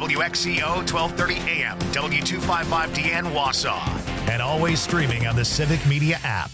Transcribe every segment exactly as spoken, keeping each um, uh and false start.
W X C O twelve thirty A M, W two fifty-five D N Wausau, and always streaming on the Civic Media app.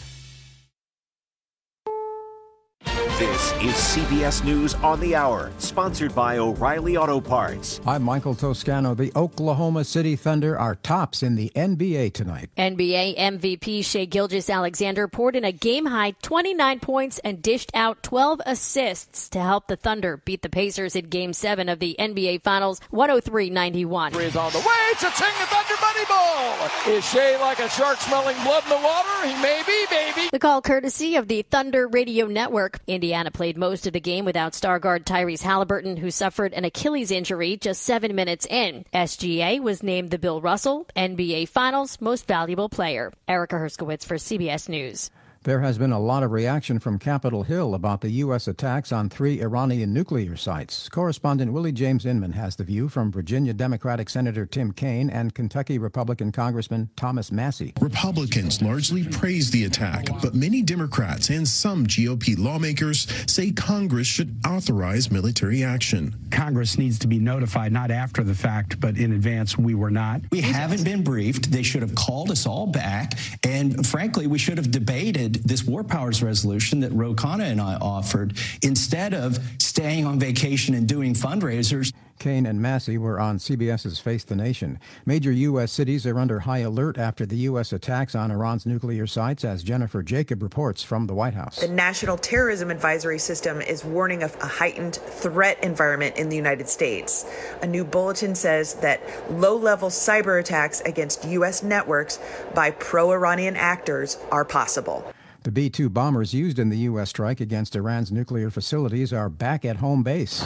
This is C B S News on the Hour, sponsored by O'Reilly Auto Parts. I'm Michael Toscano. The Oklahoma City Thunder are tops in the N B A tonight. N B A M V P Shai Gilgeous-Alexander poured in a game-high twenty-nine points and dished out twelve assists to help the Thunder beat the Pacers in Game seven of the N B A Finals, one oh three ninety-one. Three is on the way. Cha-ching, the Thunder money ball. Is Shai like a shark smelling blood in the water? He may be, baby. The call courtesy of the Thunder Radio Network. Indiana played most of the game without star guard Tyrese Halliburton, who suffered an Achilles injury just seven minutes in. S G A was named the Bill Russell N B A Finals Most Valuable Player. Erica Herskowitz for C B S News. There has been a lot of reaction from Capitol Hill about the U S attacks on three Iranian nuclear sites. Correspondent Willie James Inman has the view from Virginia Democratic Senator Tim Kaine and Kentucky Republican Congressman Thomas Massie. Republicans largely praise the attack, but many Democrats and some G O P lawmakers say Congress should authorize military action. Congress needs to be notified, not after the fact, but in advance. We were not. We haven't been briefed. They should have called us all back. And frankly, we should have debated this War Powers resolution that Ro Khanna and I offered instead of staying on vacation and doing fundraisers. Kaine and Massie were on CBS's Face the Nation. Major U S cities are under high alert after the U S attacks on Iran's nuclear sites, as Jennifer Jacob reports from the White House. The National Terrorism Advisory System is warning of a heightened threat environment in the United States. A new bulletin says that low-level cyber attacks against U S networks by pro-Iranian actors are possible. The B two bombers used in the U S strike against Iran's nuclear facilities are back at home base.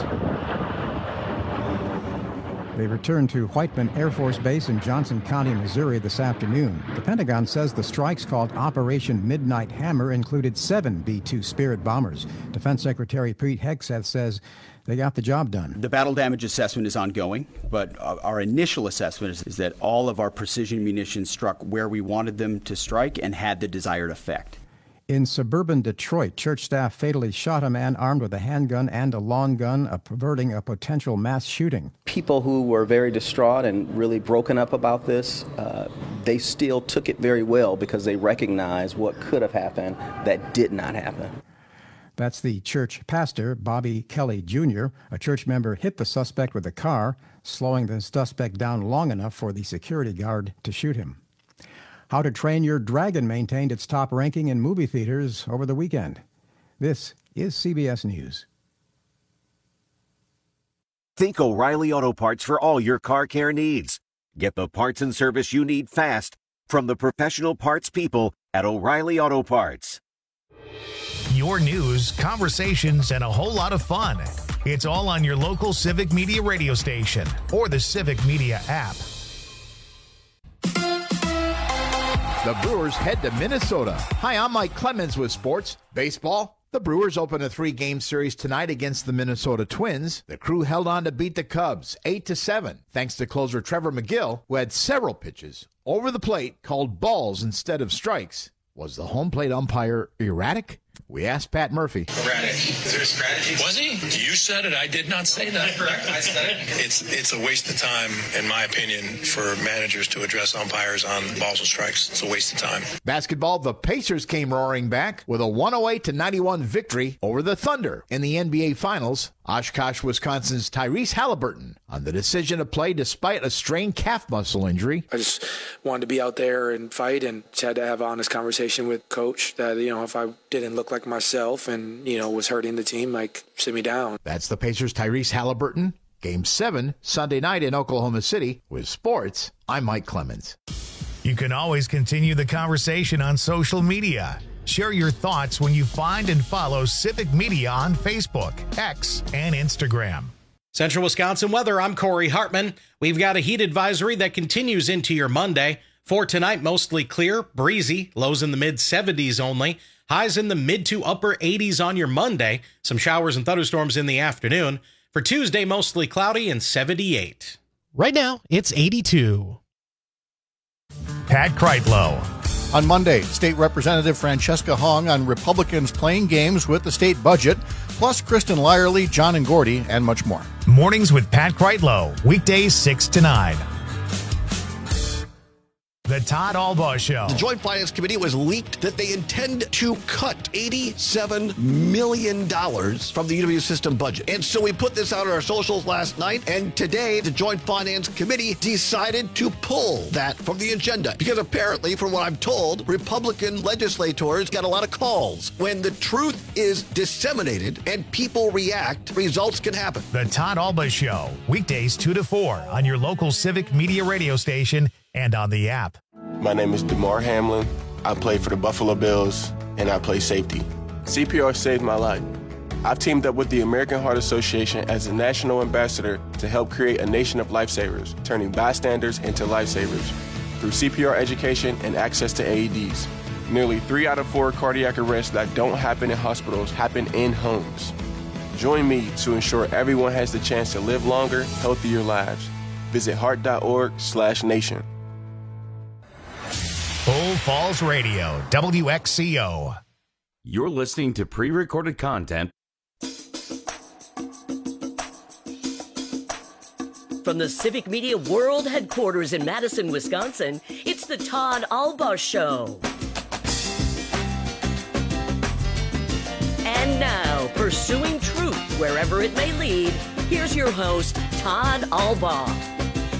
They returned to Whiteman Air Force Base in Johnson County, Missouri this afternoon. The Pentagon says the strikes, called Operation Midnight Hammer, included seven B two Spirit bombers. Defense Secretary Pete Hegseth says they got the job done. The battle damage assessment is ongoing, but our initial assessment is, is that all of our precision munitions struck where we wanted them to strike and had the desired effect. In suburban Detroit, church staff fatally shot a man armed with a handgun and a long gun, averting a potential mass shooting. People who were very distraught and really broken up about this, uh, they still took it very well because they recognized what could have happened that did not happen. That's the church pastor, Bobby Kelly Junior A church member hit the suspect with a car, slowing the suspect down long enough for the security guard to shoot him. How to Train Your Dragon maintained its top ranking in movie theaters over the weekend. This is C B S News. Think O'Reilly Auto Parts for all your car care needs. Get the parts and service you need fast from the professional parts people at O'Reilly Auto Parts. Your news, conversations, and a whole lot of fun. It's all on your local Civic Media radio station or the Civic Media app. The Brewers head to Minnesota. Hi, I'm Mike Clemens with sports. Baseball. The Brewers open a three-game series tonight against the Minnesota Twins. The Crew held on to beat the Cubs eight to seven, thanks to closer Trevor McGill, who had several pitches over the plate called balls instead of strikes. Was the home plate umpire erratic? We asked Pat Murphy. Erratic. Is there a strategy? Was he? You said it. I did not say that. Correct. I said it. It's it's a waste of time, in my opinion, for managers to address umpires on balls and strikes. It's a waste of time. Basketball, the Pacers came roaring back with a one oh eight to ninety-one victory over the Thunder in the N B A Finals. Oshkosh, Wisconsin's Tyrese Halliburton on the decision to play despite a strained calf muscle injury. I just wanted to be out there and fight, and just had to have an honest conversation with coach that, you know, if I didn't look like myself and, you know, was hurting the team, like, sit me down. That's the Pacers' Tyrese Halliburton. Game seven, Sunday night in Oklahoma City. With sports, I'm Mike Clemens. You can always continue the conversation on social media. Share your thoughts when you find and follow Civic Media on Facebook, X, and Instagram. Central Wisconsin weather, I'm Corey Hartman. We've got a heat advisory that continues into your Monday. For tonight, mostly clear, breezy, lows in the mid seventies only. Highs in the mid to upper eighties on your Monday. Some showers and thunderstorms in the afternoon. For Tuesday, mostly cloudy and seventy-eight. Right now, it's eighty-two. Pat Kreitlow. On Monday, State Representative Francesca Hong on Republicans playing games with the state budget. plus Kristen Lyerly, John and Gordy, and much more. Mornings with Pat Kreitlow, weekdays six to nine. The Todd Albaugh Show. The Joint Finance Committee was leaked that they intend to cut eighty-seven million dollars from the U W system budget. And so we put this out on our socials last night, and today the Joint Finance Committee decided to pull that from the agenda. Because apparently, from what I'm told, Republican legislators got a lot of calls. When the truth is disseminated and people react, results can happen. The Todd Albaugh Show, weekdays two to four on your local Civic Media radio station and on the app. My name is DeMar Hamlin. I play for the Buffalo Bills, and I play safety. C P R saved my life. I've teamed up with the American Heart Association as a national ambassador to help create a nation of lifesavers, turning bystanders into lifesavers through C P R education and access to A E Ds. Nearly three out of four cardiac arrests that don't happen in hospitals happen in homes. Join me to ensure everyone has the chance to live longer, healthier lives. Visit heart.org slash nation. Bull Falls Radio, W X C O. You're listening to pre-recorded content from the Civic Media World Headquarters in Madison, Wisconsin. It's the Todd Albaugh Show. And now, pursuing truth wherever it may lead, here's your host, Todd Albaugh.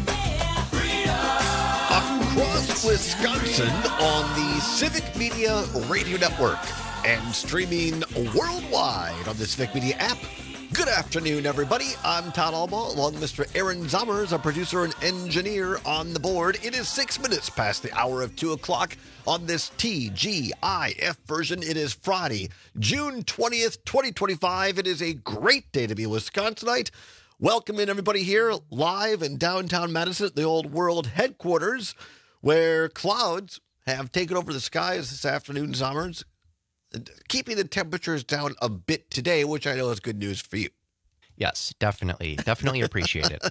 Across Wisconsin on the Civic Media Radio Network and streaming worldwide on the Civic Media app. Good afternoon, everybody. I'm Todd Albaugh, along with Mister Aaron Zommers, a producer and engineer on the board. It is six minutes past the hour of two o'clock on this T G I F version. It is Friday, June twentieth, twenty twenty-five. It is a great day to be a Wisconsinite. Welcome in, everybody, here live in downtown Madison at the Old World Headquarters, where clouds have taken over the skies this afternoon, Zommers, keeping the temperatures down a bit today, which I know is good news for you. Yes, definitely. Definitely appreciate it. uh,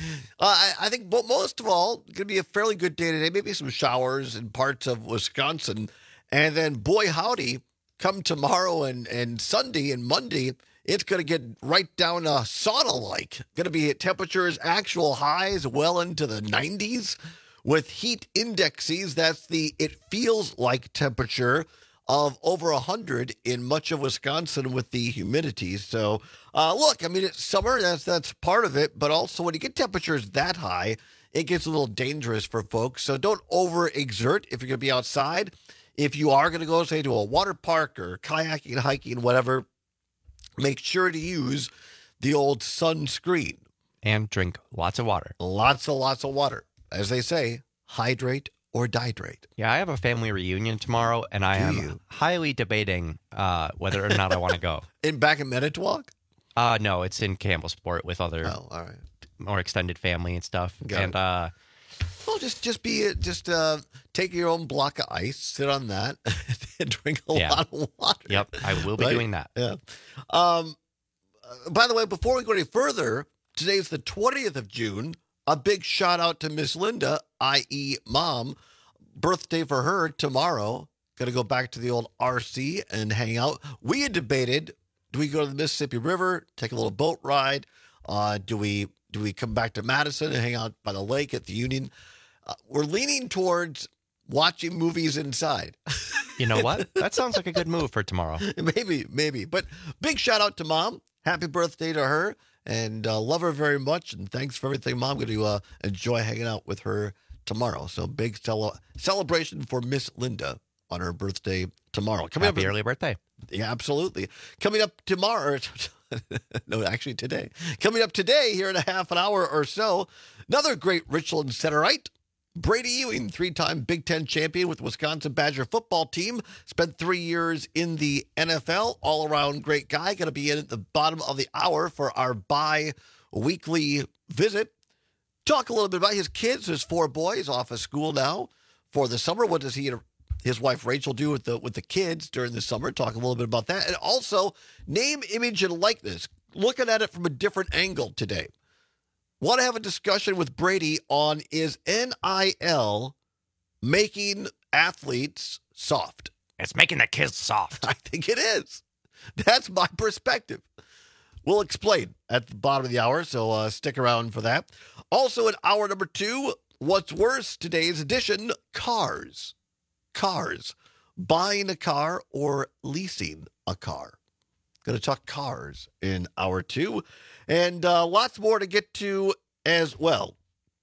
I, I think most of all, going to be a fairly good day today. Maybe some showers in parts of Wisconsin. And then, boy, howdy, come tomorrow and, and Sunday and Monday, it's going to get right down uh, sauna-like. Going to be at temperatures, actual highs well into the nineties with heat indexes. That's the it feels like temperature of over one hundred in much of Wisconsin with the humidity. So, uh, look, I mean, it's summer. That's, that's part of it. But also when you get temperatures that high, it gets a little dangerous for folks. So don't overexert if you're going to be outside. If you are going to go, say, to a water park or kayaking, hiking, whatever, make sure to use the old sunscreen. And drink lots of water. Lots and lots of water. As they say, hydrate or dihydrate. Yeah, I have a family reunion tomorrow, and I Do am you? highly debating uh, whether or not I want to go. In back in Manitowoc? Uh, no, it's in Campbellsport with other oh, all right. more extended family and stuff. Got and it. uh, well, just just be just uh, take your own block of ice, sit on that, and drink a yeah. lot of water. Yep, I will be right? doing that. Yeah. Um. By the way, before we go any further, today's the twentieth of June. A big shout out to Miss Linda, that is. Mom. Birthday for her tomorrow. Going to go back to the old R C and hang out. We had debated, do we go to the Mississippi River, take a little boat ride? Uh, do we do we come back to Madison and hang out by the lake at the Union? Uh, we're leaning towards watching movies inside. You know what? That sounds like a good move for tomorrow. Maybe, maybe. But big shout out to Mom. Happy birthday to her. And uh, love her very much. And thanks for everything, Mom. Going to uh, enjoy hanging out with her tomorrow. So big cel- celebration for Miss Linda on her birthday tomorrow. Coming Happy up, early birthday. Yeah, absolutely. Coming up tomorrow. No, actually today. Coming up today, here in a half an hour or so, another great Richland Centerite. Brady Ewing, three-time Big Ten champion with the Wisconsin Badger football team, spent three years in the N F L, all-around great guy, going to be in at the bottom of the hour for our bi-weekly visit. Talk a little bit about his kids, his four boys off of school now for the summer. What does he and his wife Rachel do with the with the kids during the summer? Talk a little bit about that. And also, name, image, and likeness. Looking at it from a different angle today. Want to have a discussion with Brady on, is N I L making athletes soft? It's making the kids soft. I think it is. That's my perspective. We'll explain at the bottom of the hour, so uh, stick around for that. Also in hour number two, what's worse, today's edition, cars. Cars. Buying a car or leasing a car. Going to talk cars in hour two. And uh, lots more to get to as well.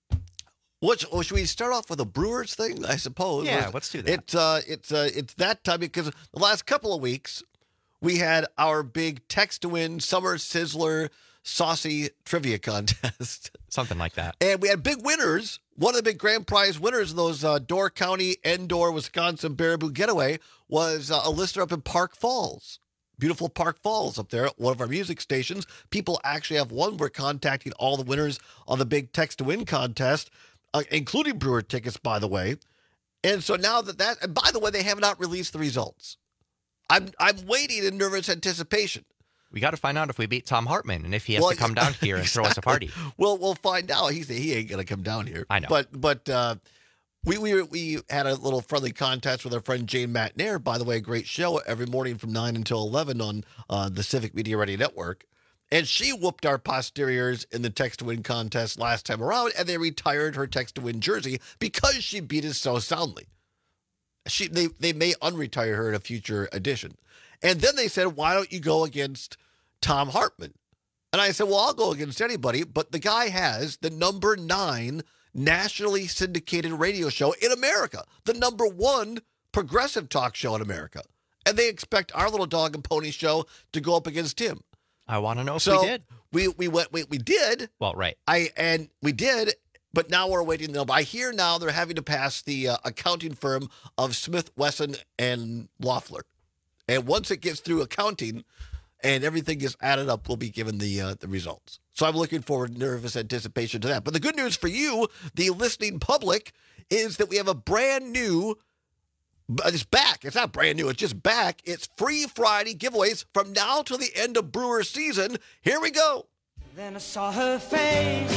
What, oh, should we start off with a Brewers thing, I suppose? Yeah, let's do that. It's, uh, it's, uh, it's that time because the last couple of weeks, we had our big text-to-win Summer Sizzler Saucy Trivia Contest. Something like that. And we had big winners. One of the big grand prize winners of those uh, Door County, Endor, Wisconsin Baraboo Getaway was uh, a listener up in Park Falls. Beautiful Park Falls up there, one of our music stations. People actually have won. We're contacting all the winners on the big text-to-win contest, uh, including Brewer tickets, by the way. And so now that that, and by the way, they have not released the results. I'm I'm waiting in nervous anticipation. We got to find out if we beat Tom Hartman and if he has Well, to come down here and exactly. throw us a party. Well, we'll find out. He said he ain't gonna come down here. I know. But but uh, we we we had a little friendly contest with our friend Jane Matnair. By the way, a great show every morning from nine until eleven on uh, the Civic Media Ready Network. And she whooped our posteriors in the text to win contest last time around, and they retired her text to win jersey because she beat us so soundly. She they they may unretire her in a future edition. And then they said, why don't you go against Tom Hartman? And I said, well, I'll go against anybody, but the guy has the number nine nationally syndicated radio show in America, the number one progressive talk show in America. And they expect our little dog and pony show to go up against him. I want to know if so we did. We we went we, we did. Well, right. I and we did, but now we're waiting. I hear now they're having to pass the uh, accounting firm of Smith, Wesson, and Loeffler. And once it gets through accounting and everything gets added up, we'll be given the uh, the results. So I'm looking forward, nervous anticipation to that. But the good news for you, the listening public, is that we have a brand new, it's back. It's not brand new. It's just back. It's free Friday giveaways from now till the end of Brewer season. Here we go. Then I saw her face.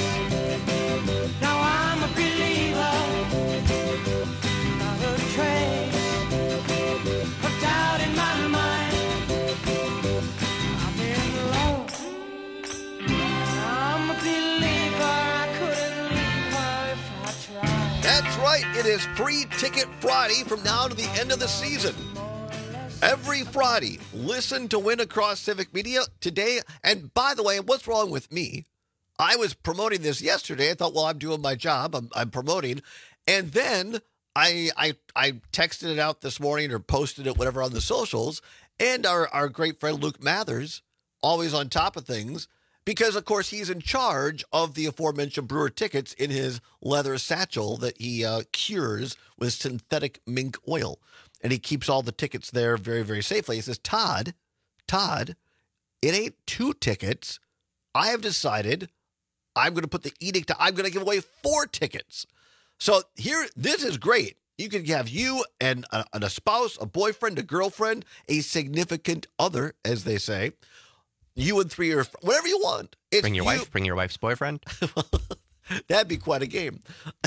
Now I'm a believer. Not a trace of doubt in my mind. I've been alone. I'm a believer. I couldn't leave her if I tried. That's right. It is Free Ticket Friday from now to the end of the season. Every Friday, listen to win across Civic Media today. And by the way, what's wrong with me? I was promoting this yesterday. I thought, well, I'm doing my job. I'm, I'm promoting. And then I, I I texted it out this morning or posted it, whatever, on the socials. And our, our great friend Luke Mathers, always on top of things, because, of course, he's in charge of the aforementioned Brewer tickets in his leather satchel that he uh, cures with synthetic mink oil. And he keeps all the tickets there very, very safely. He says, Todd, Todd, it ain't two tickets. I have decided I'm going to put the edict, I'm going to give away four tickets. So here, this is great. You can have you and a, and a spouse, a boyfriend, a girlfriend, a significant other, as they say. You and three or whatever you want. It's bring your you. wife, bring your wife's boyfriend. That'd be quite a game.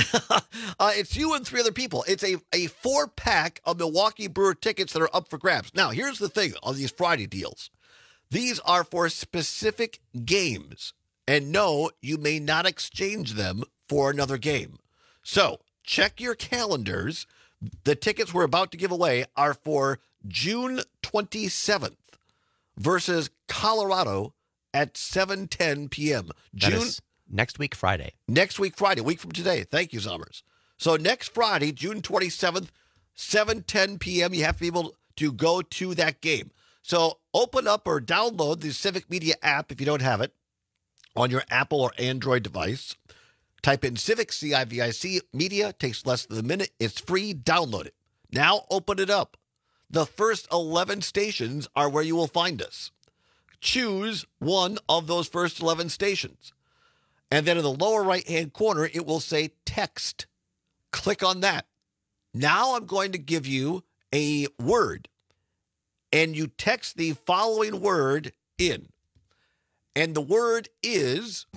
uh, it's you and three other people. It's a, a four-pack of Milwaukee Brewer tickets that are up for grabs. Now, here's the thing on these Friday deals. These are for specific games. And no, you may not exchange them for another game. So, check your calendars. The tickets we're about to give away are for June twenty-seventh versus Colorado at seven ten p.m. That June is next week, Friday. Next week, Friday, a week from today. Thank you, Summers. So next Friday, June twenty-seventh, seven ten p.m., you have to be able to go to that game. So open up or download the Civic Media app if you don't have it on your Apple or Android device. Type in Civic, C I V I C, Media. Takes less than a minute. It's free. Download it. Now open it up. The first eleven stations are where you will find us. Choose one of those first eleven stations. And then in the lower right-hand corner, it will say text. Click on that. Now I'm going to give you a word. And you text the following word in. And the word is...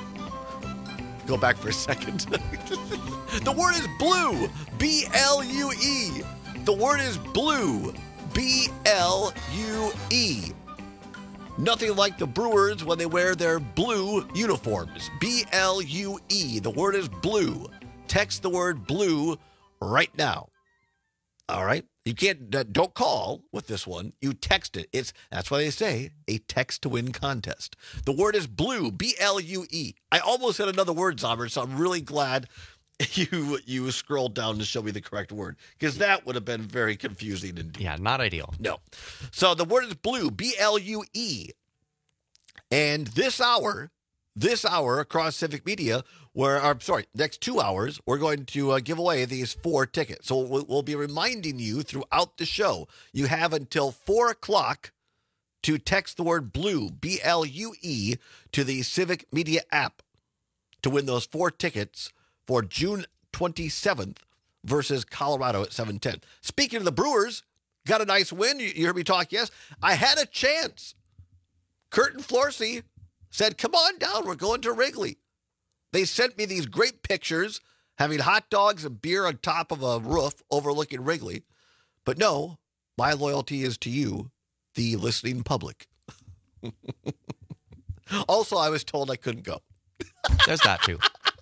Go back for a second. The word is blue. B L U E. The word is blue. B L U E. Nothing like the Brewers when they wear their blue uniforms. B L U E. The word is blue. Text the word blue right now. All right? You can't, uh, don't call with this one. You text it. It's That's why they say a text to win contest. The word is blue, B L U E. I almost said another word, Zommer, so I'm really glad you you scrolled down to show me the correct word, because that would have been very confusing indeed. Yeah, not ideal. No. So the word is blue, B L U E. And this hour, this hour across Civic Media, where, I'm sorry, next two hours, we're going to uh, give away these four tickets. So we'll, we'll be reminding you throughout the show. You have until four o'clock to text the word blue, B L U E, to the Civic Media app to win those four tickets for June twenty-seventh versus Colorado at seven ten. Speaking of the Brewers, got a nice win. You, you heard me talk, yes? I had a chance. Curtin Florsey said, come on down. We're going to Wrigley. They sent me these great pictures, having hot dogs and beer on top of a roof overlooking Wrigley. But no, my loyalty is to you, the listening public. Also, I was told I couldn't go. There's that too.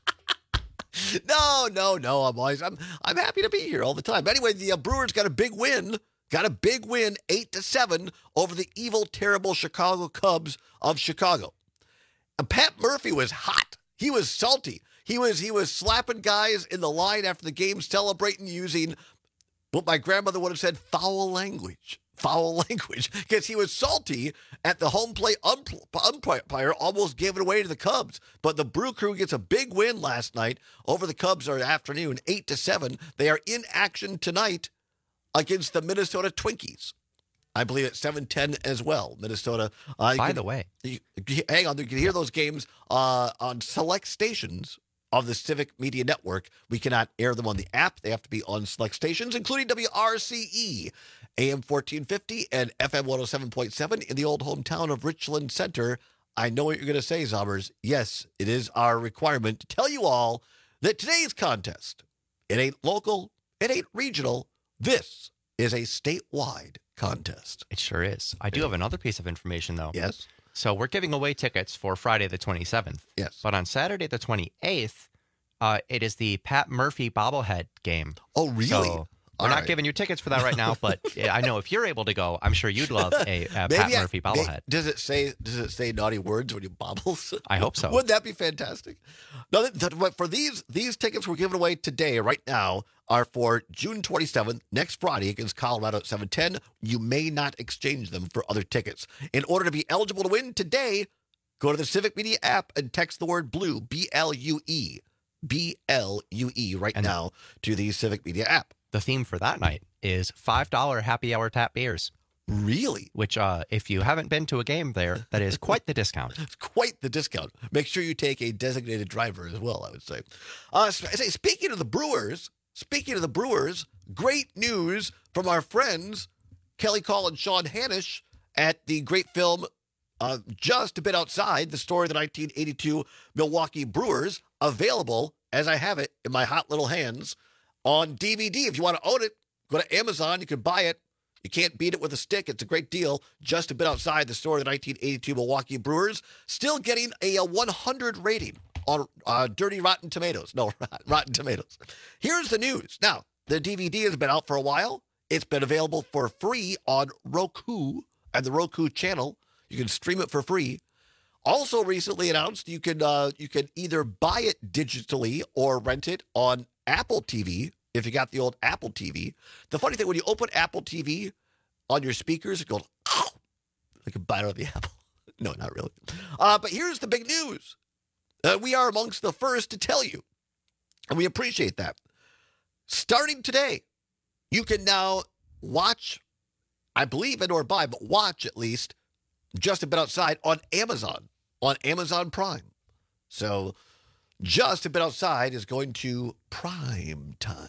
No, no, no. I'm always I'm I'm happy to be here all the time. Anyway, the uh, Brewers got a big win. Got a big win, eight to seven, over the evil, terrible Chicago Cubs of Chicago. And Pat Murphy was hot. He was salty. He was he was slapping guys in the line after the game, celebrating using what my grandmother would have said, foul language. Foul language, because he was salty at the home plate umpire, almost gave it away to the Cubs. But the Brew Crew gets a big win last night over the Cubs our afternoon, eight to seven. They are in action tonight against the Minnesota Twinkies. I believe at seven ten as well. Minnesota. Uh, By can, the way, you, hang on, you can hear those games uh, on select stations of the Civic Media Network. We cannot air them on the app. They have to be on select stations, including W R C E, A M fourteen fifty and F M one oh seven point seven in the old hometown of Richland Center. I know what you're going to say, Zombers. Yes, it is our requirement to tell you all that today's contest, it ain't local, it ain't regional. This is a statewide contest. It sure is. I do have another piece of information, though. Yes. So we're giving away tickets for Friday the twenty-seventh. Yes. But on Saturday the twenty-eighth, uh, it is the Pat Murphy bobblehead game. Oh, really? So we're All not right. giving you tickets for that right now, but I know if you're able to go, I'm sure you'd love a, a Pat Maybe I- Murphy may- bobblehead. does it say Does it say naughty words when you bobbles? I hope so. Wouldn't that be fantastic? No, that, that- but for these these tickets we're giving away today, right now, are for June twenty-seventh, next Friday against Colorado at seven ten. You may not exchange them for other tickets. In order to be eligible to win today, go to the Civic Media app and text the word blue, B L U E, B L U E, right And- now to the Civic Media app. The theme for that night is five dollar happy hour tap beers. Really? Which, uh, if you haven't been to a game there, that is quite the discount. It's quite the discount. Make sure you take a designated driver as well, I would say. Uh, sp- say, speaking of the Brewers, speaking of the Brewers, great news from our friends Kelly Call and Sean Hanisch at the great film uh, Just a Bit Outside, the story of the nineteen eighty-two Milwaukee Brewers, available, as I have it in my hot little hands, on D V D. If you want to own it, go to Amazon. You can buy it. You can't beat it with a stick. It's a great deal. Just a Bit Outside, the story of the nineteen eighty-two Milwaukee Brewers, still getting a, a one hundred rating on uh, Dirty Rotten Tomatoes. No, Rotten Tomatoes. Here's the news. Now, the D V D has been out for a while. It's been available for free on Roku and the Roku channel. You can stream it for free. Also recently announced you can uh, you can either buy it digitally or rent it on Apple T V if you got the old Apple T V. The funny thing, when you open Apple T V on your speakers, it goes, oh, like a bite out of the apple. No, not really. Uh, but here's the big news. Uh, we are amongst the first to tell you, and we appreciate that. Starting today, you can now watch, I believe, and or buy, but watch at least, Just a Bit Outside on Amazon, on Amazon Prime. So Just a Bit Outside is going to prime time.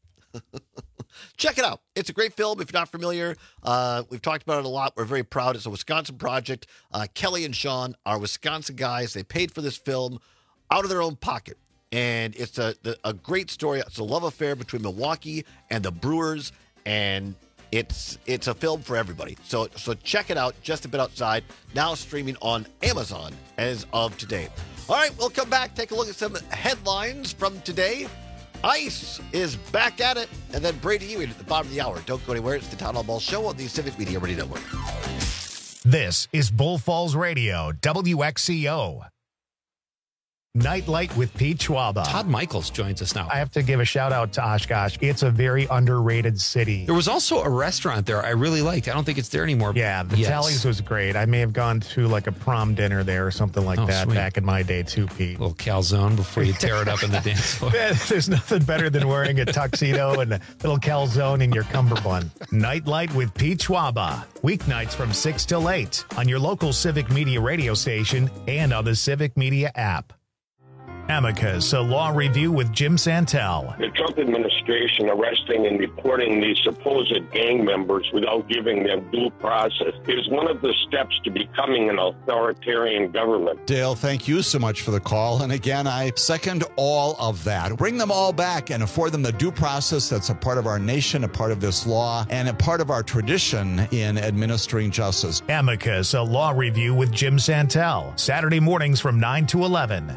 Check it out. It's a great film. If you're not familiar, uh, we've talked about it a lot. We're very proud. It's a Wisconsin project. Uh, Kelly and Sean are Wisconsin guys. They paid for this film out of their own pocket. And it's a, a great story. It's a love affair between Milwaukee and the Brewers. And It's it's a film for everybody. So so check it out. Just a Bit Outside, now streaming on Amazon as of today. All right, we'll come back, take a look at some headlines from today. ICE is back at it, and then Brady Ewing at the bottom of the hour. Don't go anywhere. It's the Town Hall Ball Show on the Civic Media Radio Network. This is Bull Falls Radio, W X C O. Nightlight with Pete Schwaba. Todd Michaels joins us now. I have to give a shout out to Oshkosh. It's a very underrated city. There was also a restaurant there I really liked. I don't think it's there anymore. Yeah, the yes. Tallies was great. I may have gone to like a prom dinner there or something like oh, that sweet. back in my day too, Pete. A little calzone before you tear it up in the dance floor. Yeah, there's nothing better than wearing a tuxedo and a little calzone in your cummerbund. Nightlight with Pete Schwaba. Weeknights from six till eight on your local Civic Media radio station and on the Civic Media app. Amicus, a law review with Jim Santel. The Trump administration arresting and deporting these supposed gang members without giving them due process is one of the steps to becoming an authoritarian government. Dale, thank you so much for the call. And again, I second all of that. Bring them all back and afford them the due process that's a part of our nation, a part of this law, and a part of our tradition in administering justice. Amicus, a law review with Jim Santel. Saturday mornings from nine to eleven.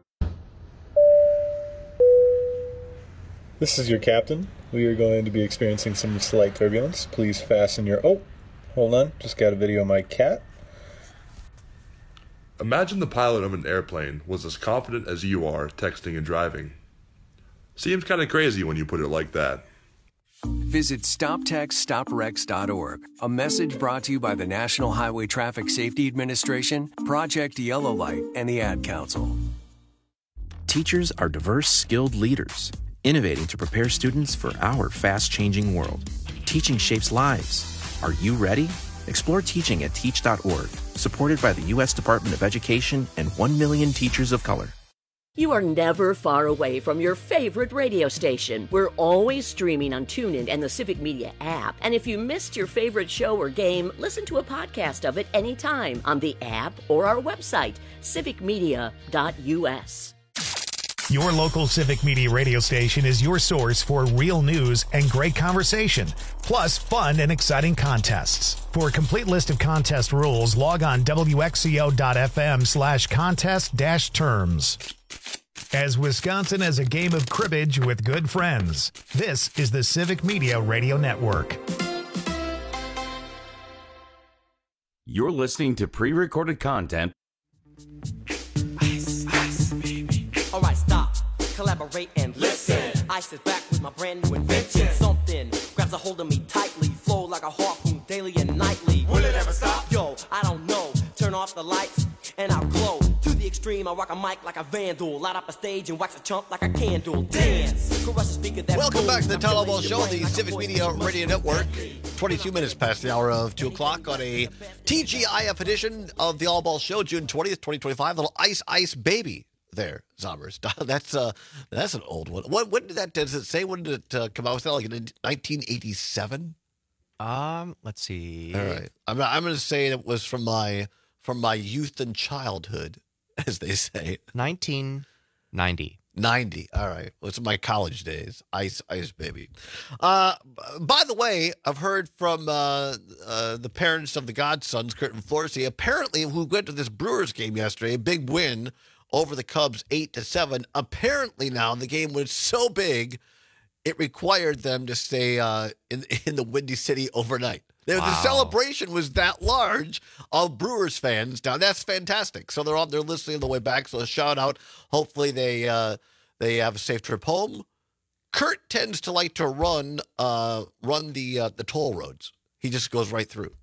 This is your captain. We are going to be experiencing some slight turbulence. Please fasten your... Oh, hold on. Just got a video of my cat. Imagine the pilot of an airplane was as confident as you are texting and driving. Seems kind of crazy when you put it like that. Visit stop text stop wrecks dot org. A message brought to you by the National Highway Traffic Safety Administration, Project Yellow Light, and the Ad Council. Teachers are diverse, skilled leaders, innovating to prepare students for our fast-changing world. Teaching shapes lives. Are you ready? Explore teaching at teach dot org, supported by the U S Department of Education and one million teachers of color. You are never far away from your favorite radio station. We're always streaming on TuneIn and the Civic Media app. And if you missed your favorite show or game, listen to a podcast of it anytime on the app or our website, civic media dot u s. Your local Civic Media radio station is your source for real news and great conversation, plus fun and exciting contests. For a complete list of contest rules, log on W X C O dot F M slash contest dash terms. As Wisconsin has a game of cribbage with good friends, this is the Civic Media Radio Network. You're listening to pre-recorded content. Alright, stop, collaborate and listen. I sit back with my brand new invention. Something grabs a hold of me tightly, flow like a harpoon daily and nightly. Will it ever stop? Yo, I don't know. Turn off the lights and I'll glow. To the extreme, I rock a mic like a vandal. Light up a stage and wax a chump like a candle. Dance, caress a speaker that Welcome back to the moves. Town Hall Ball Show, the Civic Media Radio Network. twenty-two minutes past the hour of two o'clock on a T G I F edition of the All Ball Show, June twentieth, twenty twenty-five. Little Ice Ice Baby. There, Zombers. That's uh, that's an old one. What when did that? Does it say when did it uh, come out? Was that like in nineteen eighty-seven? Um, let's see. All right, I'm I'm going to say it was from my from my youth and childhood, as they say. nineteen ninety. ninety. All right. Well, it's my college days. Ice, Ice Baby. Uh, by the way, I've heard from uh, uh, the parents of the Godsons, Kurt and Florsey, apparently who went to this Brewers game yesterday, a big win over the Cubs, eight to seven. Apparently now the game was so big, it required them to stay uh, in in the Windy City overnight. The, Wow. the celebration was that large of Brewers fans down. That's fantastic. So they're on. They're listening on the way back. So a shout out. Hopefully they uh, they have a safe trip home. Kurt tends to like to run uh, run the uh, the toll roads. He just goes right through.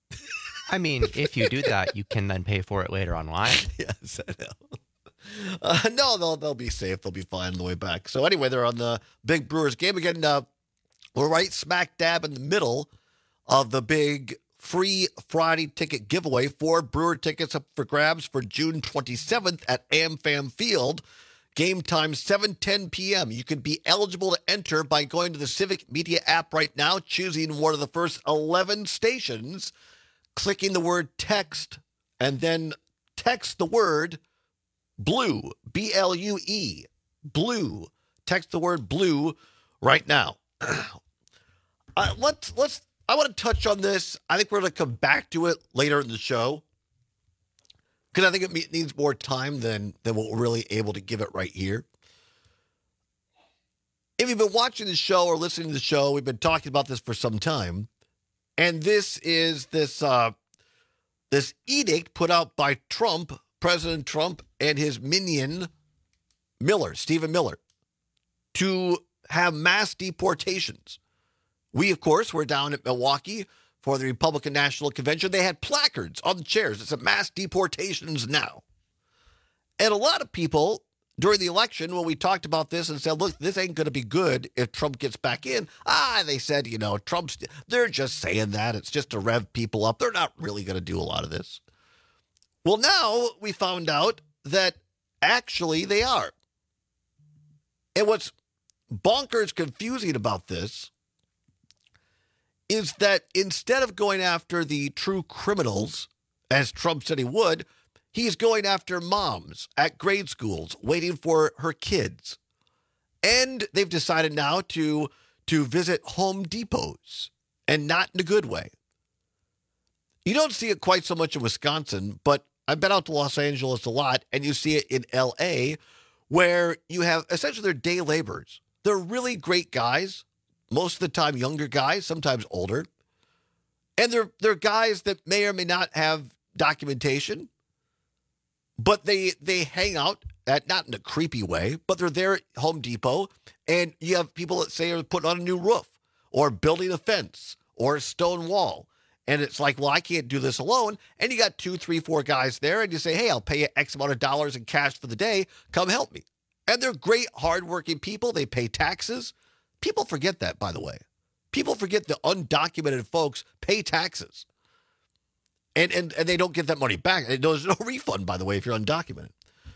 I mean, if you do that, you can then pay for it later online. Yes, I know. Uh, no, they'll they'll be safe. They'll be fine on the way back. So anyway, they're on the big Brewers game again. Uh, we're right smack dab in the middle of the big free Friday ticket giveaway. Four Brewer tickets up for grabs for June twenty-seventh at AmFam Field. Game time seven ten p.m. You could be eligible to enter by going to the Civic Media app right now, choosing one of the first eleven stations, clicking the word text, and then text the word blue, B L U E, blue. Text the word blue right now. uh, let's let's I want to touch on this. I think we're going to come back to it later in the show because I think it needs more time than, than what we're really able to give it right here. If you've been watching the show or listening to the show, we've been talking about this for some time. And this is this uh, this edict put out by Trump, President Trump, and his minion, Miller, Stephen Miller, to have mass deportations. We, of course, were down at Milwaukee for the Republican National Convention. They had placards on the chairs. It said mass deportations now. And a lot of people during the election, when we talked about this and said, look, this ain't going to be good if Trump gets back in. Ah, they said, you know, Trump's, they're just saying that. It's just to rev people up. They're not really going to do a lot of this. Well, now we found out that actually they are. And what's bonkers confusing about this is that instead of going after the true criminals, as Trump said he would, he's going after moms at grade schools waiting for her kids. And they've decided now to, to visit Home Depots, and not in a good way. You don't see it quite so much in Wisconsin, but I've been out to Los Angeles a lot, and you see it in L A, where you have essentially they're day laborers. They're really great guys, most of the time younger guys, sometimes older. And they're, they're guys that may or may not have documentation, but they they hang out, at not in a creepy way, but they're there at Home Depot, and you have people that say are putting on a new roof or building a fence or a stone wall. And it's like, well, I can't do this alone. And you got two, three, four guys there, and you say, hey, I'll pay you X amount of dollars in cash for the day. Come help me. And they're great, hardworking people. They pay taxes. People forget that, by the way. People forget the undocumented folks pay taxes. And, and and they don't get that money back. There's no refund, by the way, if you're undocumented.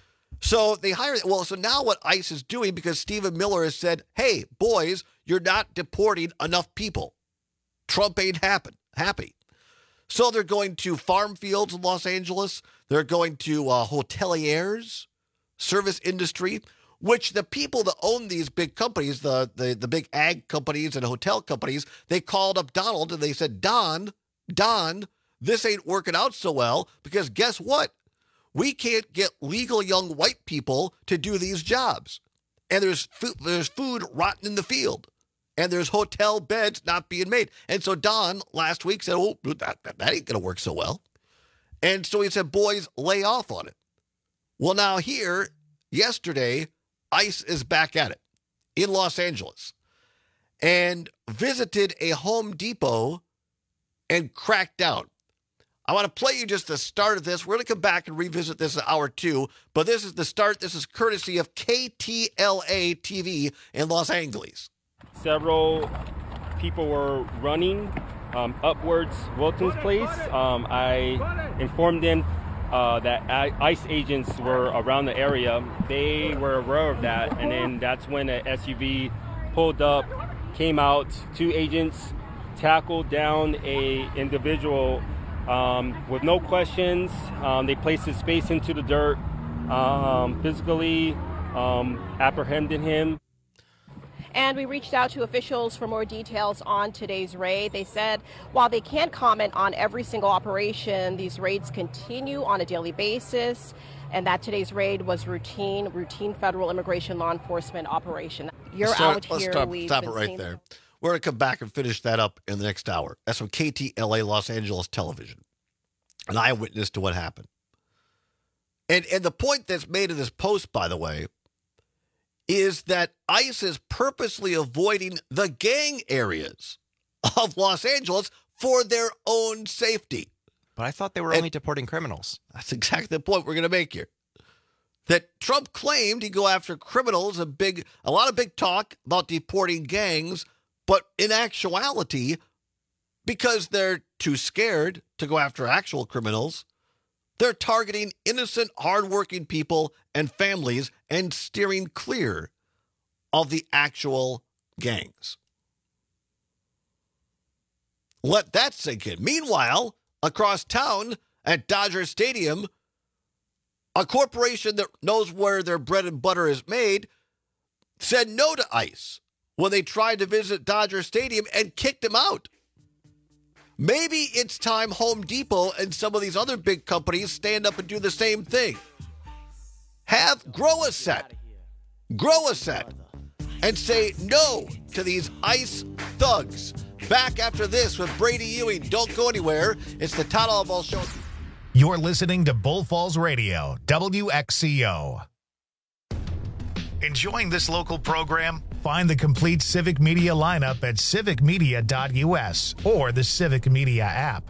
So they hire, well, so now what ICE is doing, because Stephen Miller has said, hey, boys, you're not deporting enough people. Trump ain't happen, happy. So they're going to farm fields in Los Angeles. They're going to uh, hoteliers, service industry, which the people that own these big companies, the, the, the big ag companies and hotel companies, they called up Donald and they said, Don, Don, this ain't working out so well, because guess what? We can't get legal young white people to do these jobs. And there's food, there's food rotting in the field. And there's hotel beds not being made. And so Don last week said, oh, that, that, that ain't going to work so well. And so he said, boys, lay off on it. Well, now here, yesterday, ICE is back at it in Los Angeles and visited a Home Depot and cracked down. I want to play you just the start of this. We're going to come back and revisit this in hour two, but this is the start. This is courtesy of K T L A T V in Los Angeles. Several people were running um, upwards Wilton's place. Um, I informed them uh, that ICE agents were around the area. They were aware of that, and then that's when an S U V pulled up, came out, two agents tackled down a individual Um, with no questions. Um, they placed his face into the dirt, um, physically um, apprehended him. And we reached out to officials for more details on today's raid. They said while they can't comment on every single operation, these raids continue on a daily basis, and that today's raid was routine, routine federal immigration law enforcement operation. You're start, out let's here. Stop, We've stop it been right seeing there. We're going to come back and finish that up in the next hour. That's from K T L A Los Angeles Television, an eyewitness to what happened. And and the point that's made in this post, by the way, is that ICE is purposely avoiding the gang areas of Los Angeles for their own safety. But I thought they were and only deporting criminals. That's exactly the point we're going to make here. That Trump claimed he'd go after criminals, a big, a lot of big talk about deporting gangs. But in actuality, because they're too scared to go after actual criminals, they're targeting innocent, hardworking people and families and steering clear of the actual gangs. Let that sink in. Meanwhile, across town at Dodger Stadium, a corporation that knows where their bread and butter is made said no to ICE when they tried to visit Dodger Stadium and kicked him out. Maybe it's time Home Depot and some of these other big companies stand up and do the same thing. Have grow a set. Grow a set. And say no to these ICE thugs. Back after this with Brady Ewing. Don't go anywhere. It's the Todd Allball Show. You're listening to Bull Falls Radio, W X C O. Enjoying this local program? Find the complete Civic Media lineup at civic media dot U S or the Civic Media app.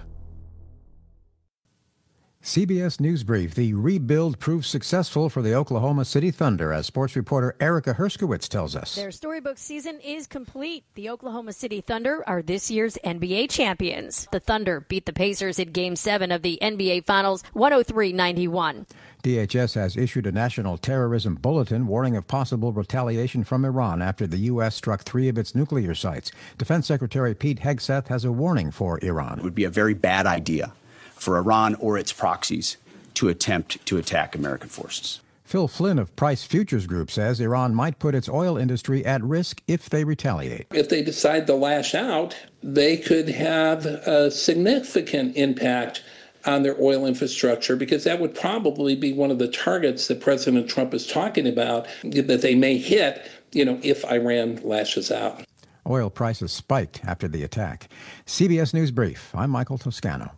C B S News Brief. The rebuild proved successful for the Oklahoma City Thunder, as sports reporter Erica Herskowitz tells us. Their storybook season is complete. The Oklahoma City Thunder are this year's N B A champions. The Thunder beat the Pacers in Game seven of the N B A Finals, one oh three ninety-one. D H S has issued a national terrorism bulletin warning of possible retaliation from Iran after the U S struck three of its nuclear sites. Defense Secretary Pete Hegseth has a warning for Iran. It would be a very bad idea for Iran or its proxies to attempt to attack American forces. Phil Flynn of Price Futures Group says Iran might put its oil industry at risk if they retaliate. If they decide to lash out, they could have a significant impact on their oil infrastructure, because that would probably be one of the targets that President Trump is talking about that they may hit, you know, if Iran lashes out. Oil prices spiked after the attack. C B S News Brief. I'm Michael Toscano.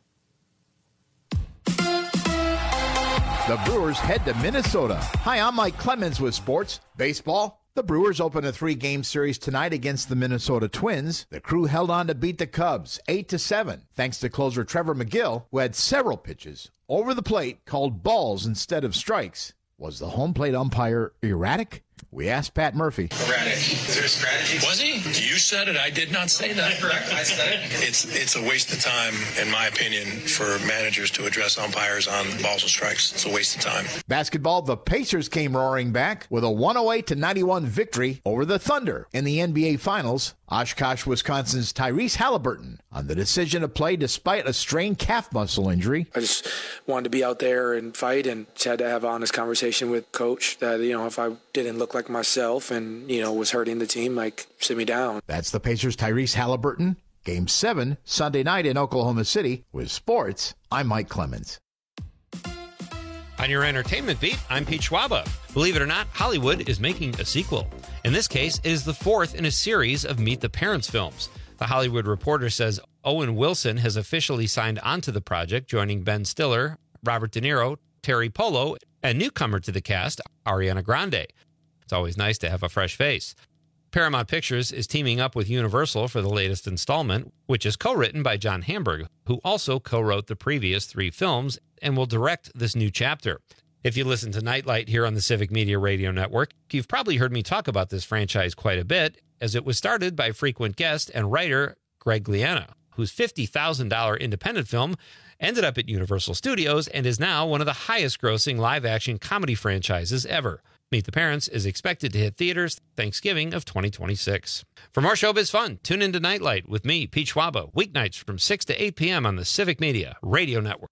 The Brewers head to Minnesota. Hi, I'm Mike Clemens with sports. Baseball. The Brewers open a three-game series tonight against the Minnesota Twins. The Crew held on to beat the Cubs eight to seven, thanks to closer Trevor McGill, who had several pitches over the plate called balls instead of strikes. Was the home plate umpire erratic? We asked Pat Murphy. Erratic. Is there a strategy? Was he? You said it. I did not say that. Correct. I said it. It's it's a waste of time, in my opinion, for managers to address umpires on balls and strikes. It's a waste of time. Basketball, the Pacers came roaring back with a one oh eight to ninety-one victory over the Thunder in the N B A Finals. Oshkosh, Wisconsin's Tyrese Halliburton on the decision to play despite a strained calf muscle injury. I just wanted to be out there and fight, and just had to have an honest conversation with Coach that, you know, if I didn't look like myself and, you know, was hurting the team, like, sit me down. That's the Pacers' Tyrese Halliburton. Game seven, Sunday night in Oklahoma City. With sports, I'm Mike Clemens. On your entertainment beat, I'm Pete Schwaba. Believe it or not, Hollywood is making a sequel. In this case, it is the fourth in a series of Meet the Parents films. The Hollywood Reporter says Owen Wilson has officially signed onto the project, joining Ben Stiller, Robert De Niro, Terry Polo, and newcomer to the cast, Ariana Grande. It's always nice to have a fresh face. Paramount Pictures is teaming up with Universal for the latest installment, which is co-written by John Hamburg, who also co-wrote the previous three films and will direct this new chapter. If you listen to Nightlight here on the Civic Media Radio Network, you've probably heard me talk about this franchise quite a bit, as it was started by frequent guest and writer Greg Gliana, whose fifty thousand dollars independent film ended up at Universal Studios and is now one of the highest-grossing live-action comedy franchises ever. Meet the Parents is expected to hit theaters Thanksgiving of twenty twenty-six. For more showbiz fun, tune into Nightlight with me, Pete Schwaba, weeknights from six to eight p.m. on the Civic Media Radio Network.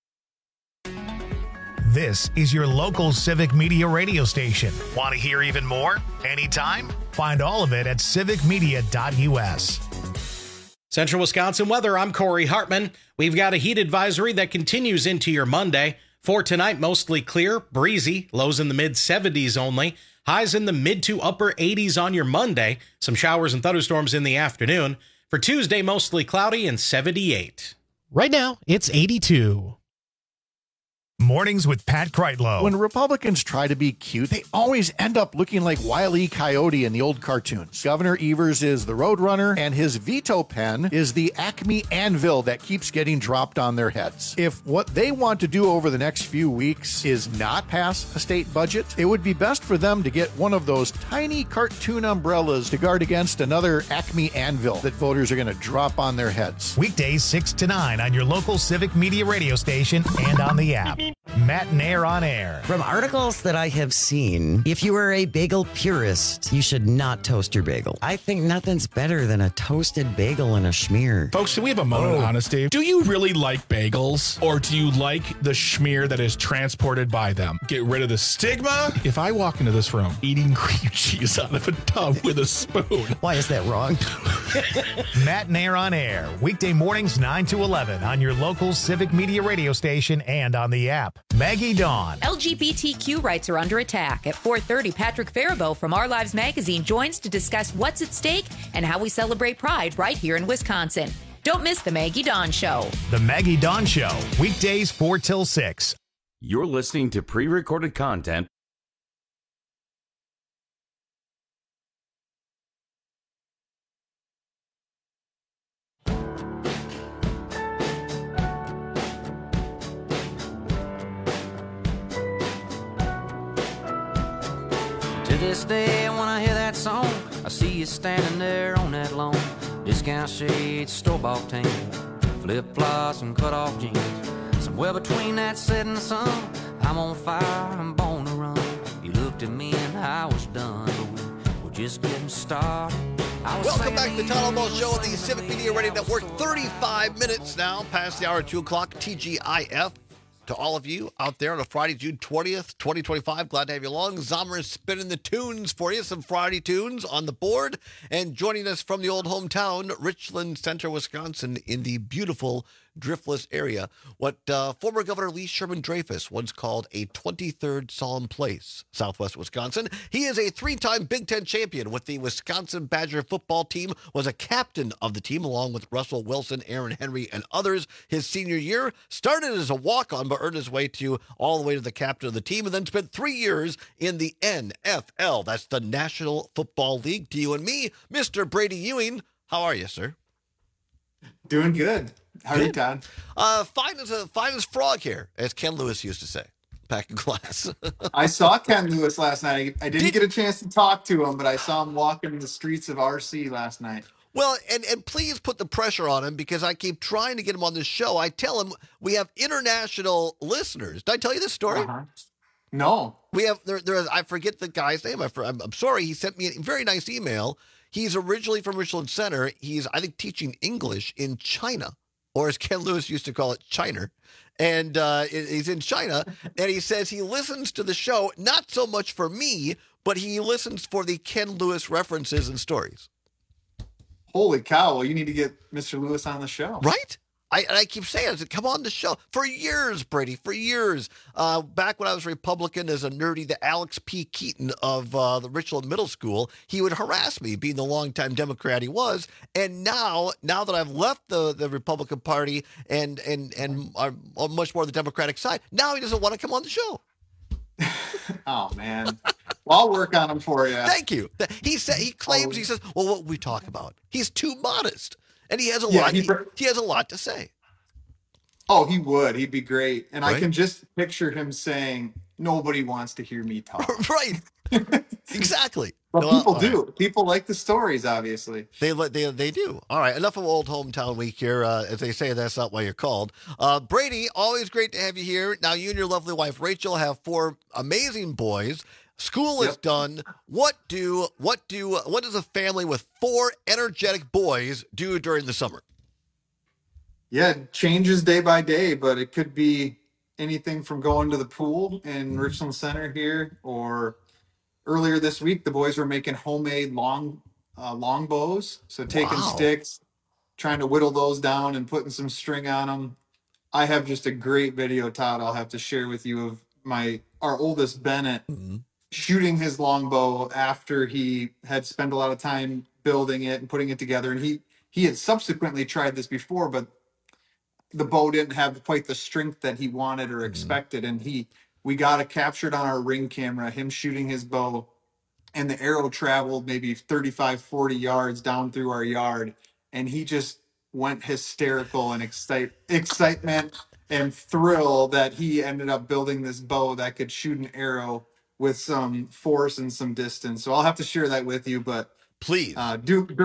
This is your local Civic Media radio station. Want to hear even more? Anytime? Find all of it at civic media dot U S. Central Wisconsin weather, I'm Corey Hartman. We've got a heat advisory that continues into your Monday. For tonight, mostly clear, breezy, lows in the mid seventies only. Highs in the mid to upper eighties on your Monday. Some showers and thunderstorms in the afternoon. For Tuesday, mostly cloudy and seventy-eight. Right now, it's eighty-two. Mornings with Pat Kreitlow. When Republicans try to be cute, they always end up looking like Wile E. Coyote in the old cartoons. Governor Evers is the Roadrunner, and his veto pen is the Acme anvil that keeps getting dropped on their heads. If what they want to do over the next few weeks is not pass a state budget, it would be best for them to get one of those tiny cartoon umbrellas to guard against another Acme anvil that voters are going to drop on their heads. Weekdays six to nine on your local Civic Media radio station and on the app. Matt Nair on air. From articles that I have seen, if you are a bagel purist, you should not toast your bagel. I think nothing's better than a toasted bagel and a schmear. Folks, do we have a moment of honesty? Do you really like bagels, or do you like the schmear that is transported by them? Get rid of the stigma. If I walk into this room eating cream cheese out of a tub with a spoon. Why is that wrong? Matt Nair on air, weekday mornings nine to eleven on your local Civic Media radio station and on the app. Maggie Dawn. L G B T Q rights are under attack. At four thirty, Patrick Faribault from Our Lives Magazine joins to discuss what's at stake and how we celebrate Pride right here in Wisconsin. Don't miss the Maggie Dawn Show. The Maggie Dawn Show, weekdays four till six. You're listening to pre-recorded content. To this day, when I hear that song, I see you standing there on that lawn. Discount shades, store-bought tan, flip-flops and cut-off jeans. Somewhere between that setting sun, I'm on fire, I'm born to run. You looked at me and I was done, but we were just getting started. Welcome back to the Todd Almost Show on the Civic Media Radio Network. thirty-five minutes now past the hour, two o'clock, T G I F. To all of you out there on a Friday, June twentieth, twenty twenty-five. Glad to have you along. Zomer is spinning the tunes for you. Some Friday tunes on the board. And joining us from the old hometown, Richland Center, Wisconsin, in the beautiful Driftless area, what uh, former Governor Lee Sherman Dreyfus once called a twenty-third solemn place, Southwest Wisconsin. He is a three-time Big Ten champion with the Wisconsin Badger football team, was a captain of the team along with Russell Wilson, Aaron Henry, and others his senior year. Started as a walk-on, but earned his way to all the way to the captain of the team, and then spent three years in the N F L. That's the National Football League. To you and me, Mister Brady Ewing. How are you, sir? Doing good. How are you, Todd? Uh, fine as a fine as frog here, as Ken Lewis used to say, back in class. I saw Ken Lewis last night. I didn't Did, get a chance to talk to him, but I saw him walking the streets of R C last night. Well, and, and please put the pressure on him because I keep trying to get him on this show. I tell him we have international listeners. Did I tell you this story? Uh-huh. No. We have, there, there is, I forget the guy's name. I, I'm, I'm sorry. He sent me a very nice email. He's originally from Richland Center. He's, I think, teaching English in China, or as Ken Lewis used to call it, China. And uh, he's in China, and he says he listens to the show, not so much for me, but he listens for the Ken Lewis references and stories. Holy cow. Well, you need to get Mister Lewis on the show. Right? I, and I keep saying, I said, come on the show. For years, Brady, for years. Uh, back when I was Republican as a nerdy, the Alex P. Keaton of uh, the Richland Middle School, he would harass me, being the longtime Democrat he was. And now, now that I've left the, the Republican Party and and and I'm on much more the Democratic side, now he doesn't want to come on the show. Oh, man. Well, I'll work on him for you. Thank you. He said he claims, he says, well, what we talk about? He's too modest. And he has a yeah, lot. He, he, he has a lot to say. Oh, he would. He'd be great. And right? I can just picture him saying, "Nobody wants to hear me talk." Right. Exactly. But no, people do. Right. People like the stories, obviously. They they they do. All right. Enough of Old Hometown Week here. Uh, as they say, that's not why you're called. Uh, Brady, always great to have you here. Now, you and your lovely wife Rachel have four amazing boys. School is yep. done. What do what do what does a family with four energetic boys do during the summer? Yeah, it changes day by day, but it could be anything from going to the pool in Richland Center here, or earlier this week, the boys were making homemade long uh, long bows. So taking wow. sticks, trying to whittle those down and putting some string on them. I have just a great video, Todd, I'll have to share with you of my our oldest Bennett mm-hmm. shooting his longbow after he had spent a lot of time building it and putting it together. And he he had subsequently tried this before, but the bow didn't have quite the strength that he wanted or expected. Mm-hmm. And he, we got it captured on our Ring camera, him shooting his bow, and the arrow traveled maybe thirty-five, forty yards down through our yard. And he just went hysterical and excite, excitement and thrill that he ended up building this bow that could shoot an arrow with some force and some distance. So I'll have to share that with you, but please uh, do build,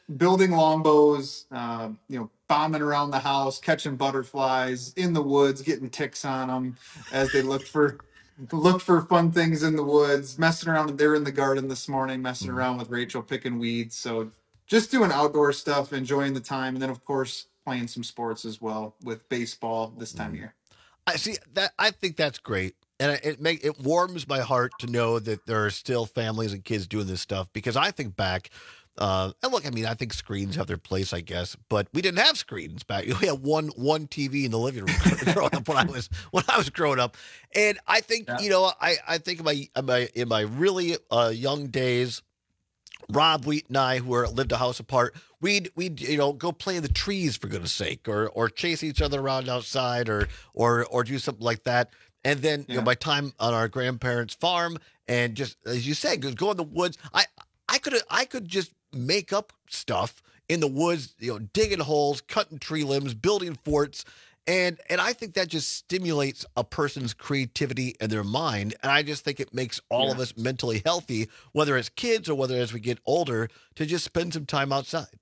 building longbows, uh, you know, bombing around the house, catching butterflies in the woods, getting ticks on them as they look for look for fun things in the woods, messing around. They're in the garden this morning, messing Mm-hmm. around with Rachel, picking weeds. So just doing outdoor stuff, enjoying the time, and then of course playing some sports as well with baseball this time Mm-hmm. of year. I see that. I think that's great. And it it make it warms my heart to know that there are still families and kids doing this stuff, because I think back, uh, and look, I mean, I think screens have their place, I guess, but we didn't have screens back. We had one one T V in the living room growing up when I was when I was growing up, and I think Yeah. you know, I I think in my in my in my really uh, young days, Rob Wheat and I, who were lived a house apart, we'd we'd you know go play in the trees for goodness sake, or or chase each other around outside, or or or do something like that. And then you know, my time on our grandparents' farm, and just as you said, go go in the woods. I I could I could just make up stuff in the woods, you know, digging holes, cutting tree limbs, building forts. And and I think that just stimulates a person's creativity and their mind. And I just think it makes all of Yeah. us mentally healthy, whether as kids or whether as we get older, to just spend some time outside.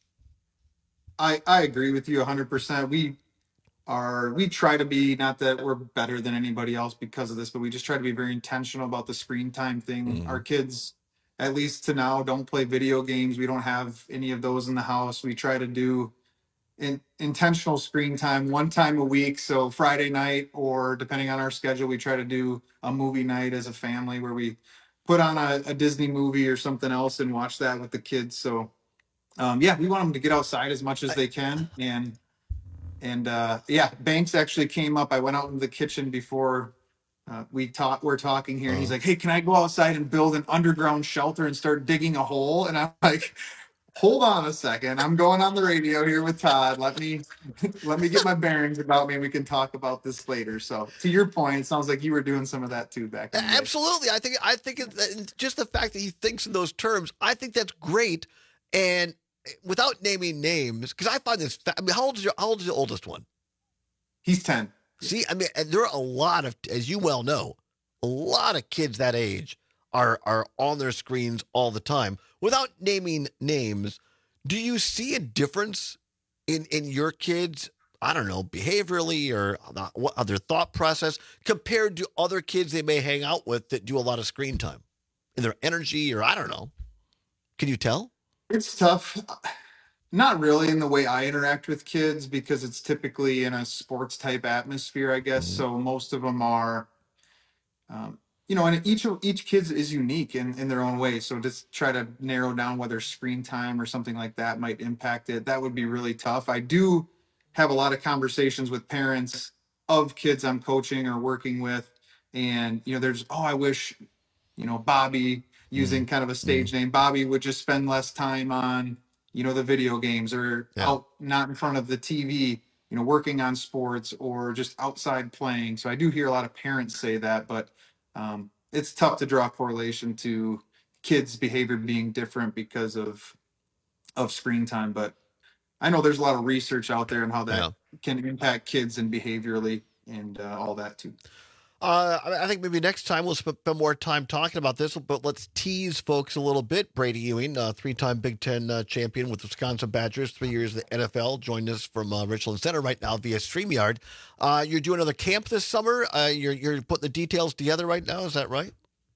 I, I agree with you one hundred percent. We are, we try to be, not that we're better than anybody else because of this, but we just try to be very intentional about the screen time thing. Mhm. Our kids, at least to now, don't play video games. We don't have any of those in the house. We try to do in, intentional screen time one time a week. So Friday night, or depending on our schedule, we try to do a movie night as a family where we put on a, a Disney movie or something else and watch that with the kids. So um, yeah, we want them to get outside as much as they can. And, and uh, yeah, Banks actually came up. I went out in the kitchen before uh, we talk, we're talking here. And he's like, hey, can I go outside and build an underground shelter and start digging a hole? And I'm like, hold on a second. I'm going on the radio here with Todd. Let me, let me get my bearings about me and we can talk about this later. So to your point, it sounds like you were doing some of that too back in the day. Absolutely. I think I think it, just the fact that he thinks in those terms, I think that's great. And without naming names, because I find this. Fa- I mean, how old is your how old is the oldest one? He's ten. See, I mean, and there are a lot of, as you well know, a lot of kids that age are are on their screens all the time. Without naming names, do you see a difference in in your kids? I don't know, behaviorally or what other thought process compared to other kids they may hang out with that do a lot of screen time, in their energy, or I don't know. Can you tell? It's tough. Not really in the way I interact with kids, because it's typically in a sports type atmosphere, I guess. Mm-hmm. So most of them are, um, you know, and each of each kid is unique in, in their own way. So just try to narrow down whether screen time or something like that might impact it. That would be really tough. I do have a lot of conversations with parents of kids I'm coaching or working with. And, you know, there's, oh, I wish, you know, Bobby, using kind of a stage name, Bobby would just spend less time on, you know, the video games, or Yeah. out, not in front of the T V, you know, working on sports or just outside playing. So I do hear a lot of parents say that, but um, it's tough to draw a correlation to kids' behavior being different because of of screen time. But I know there's a lot of research out there on how that Yeah. can impact kids and behaviorally and uh, all that too. Uh, I I think maybe next time we'll spend more time talking about this, but let's tease folks a little bit. Brady Ewing, uh, three-time Big Ten uh, champion with the Wisconsin Badgers, three years in the N F L, joined us from uh, Richland Center right now via StreamYard. Uh, you're doing another camp this summer. Uh, you're you're putting the details together right now. Is that right?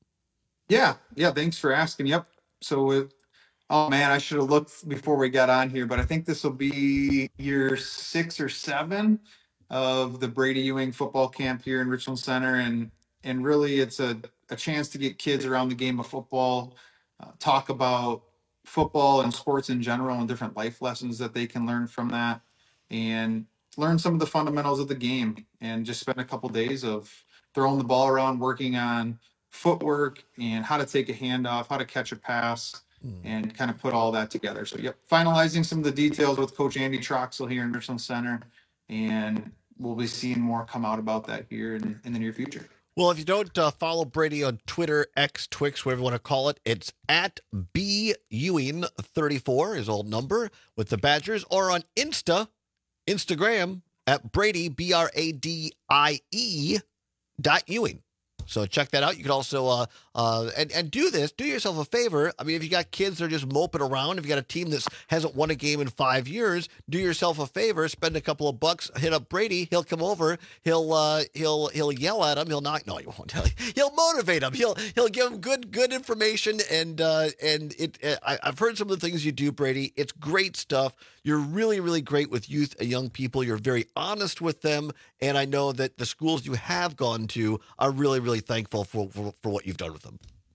Yeah, yeah. Thanks for asking. Yep. So, it, oh man, I should have looked before we got on here, but I think this will be year six or seven of the Brady Ewing football camp here in Richland Center, and and really, it's a a chance to get kids around the game of football, uh, talk about football and sports in general, and different life lessons that they can learn from that, and learn some of the fundamentals of the game, and just spend a couple days of throwing the ball around, working on footwork and how to take a handoff, how to catch a pass, and kind of put all that together. So, yep, finalizing some of the details with Coach Andy Troxel here in Richland Center, and we'll be seeing more come out about that here in, in the near future. Well, if you don't uh, follow Brady on Twitter, X, Twix, whatever you want to call it, it's at B Ewing thirty-four, his old number, with the Badgers, or on Insta, Instagram, at Brady, B R A D I E, dot Ewing. So check that out. You can also uh, uh, and and do this. Do yourself a favor. I mean, if you got kids that are just moping around, if you got a team that hasn't won a game in five years, do yourself a favor. Spend a couple of bucks. Hit up Brady. He'll come over. He'll uh, he'll he'll yell at him. He'll not. No, he won't. He'll motivate him. He'll he'll give him good good information. And uh, and it. I, I've heard some of the things you do, Brady. It's great stuff. You're really really great with youth and young people. You're very honest with them, and I know that the schools you have gone to are really really thankful for for, for what you've done with them.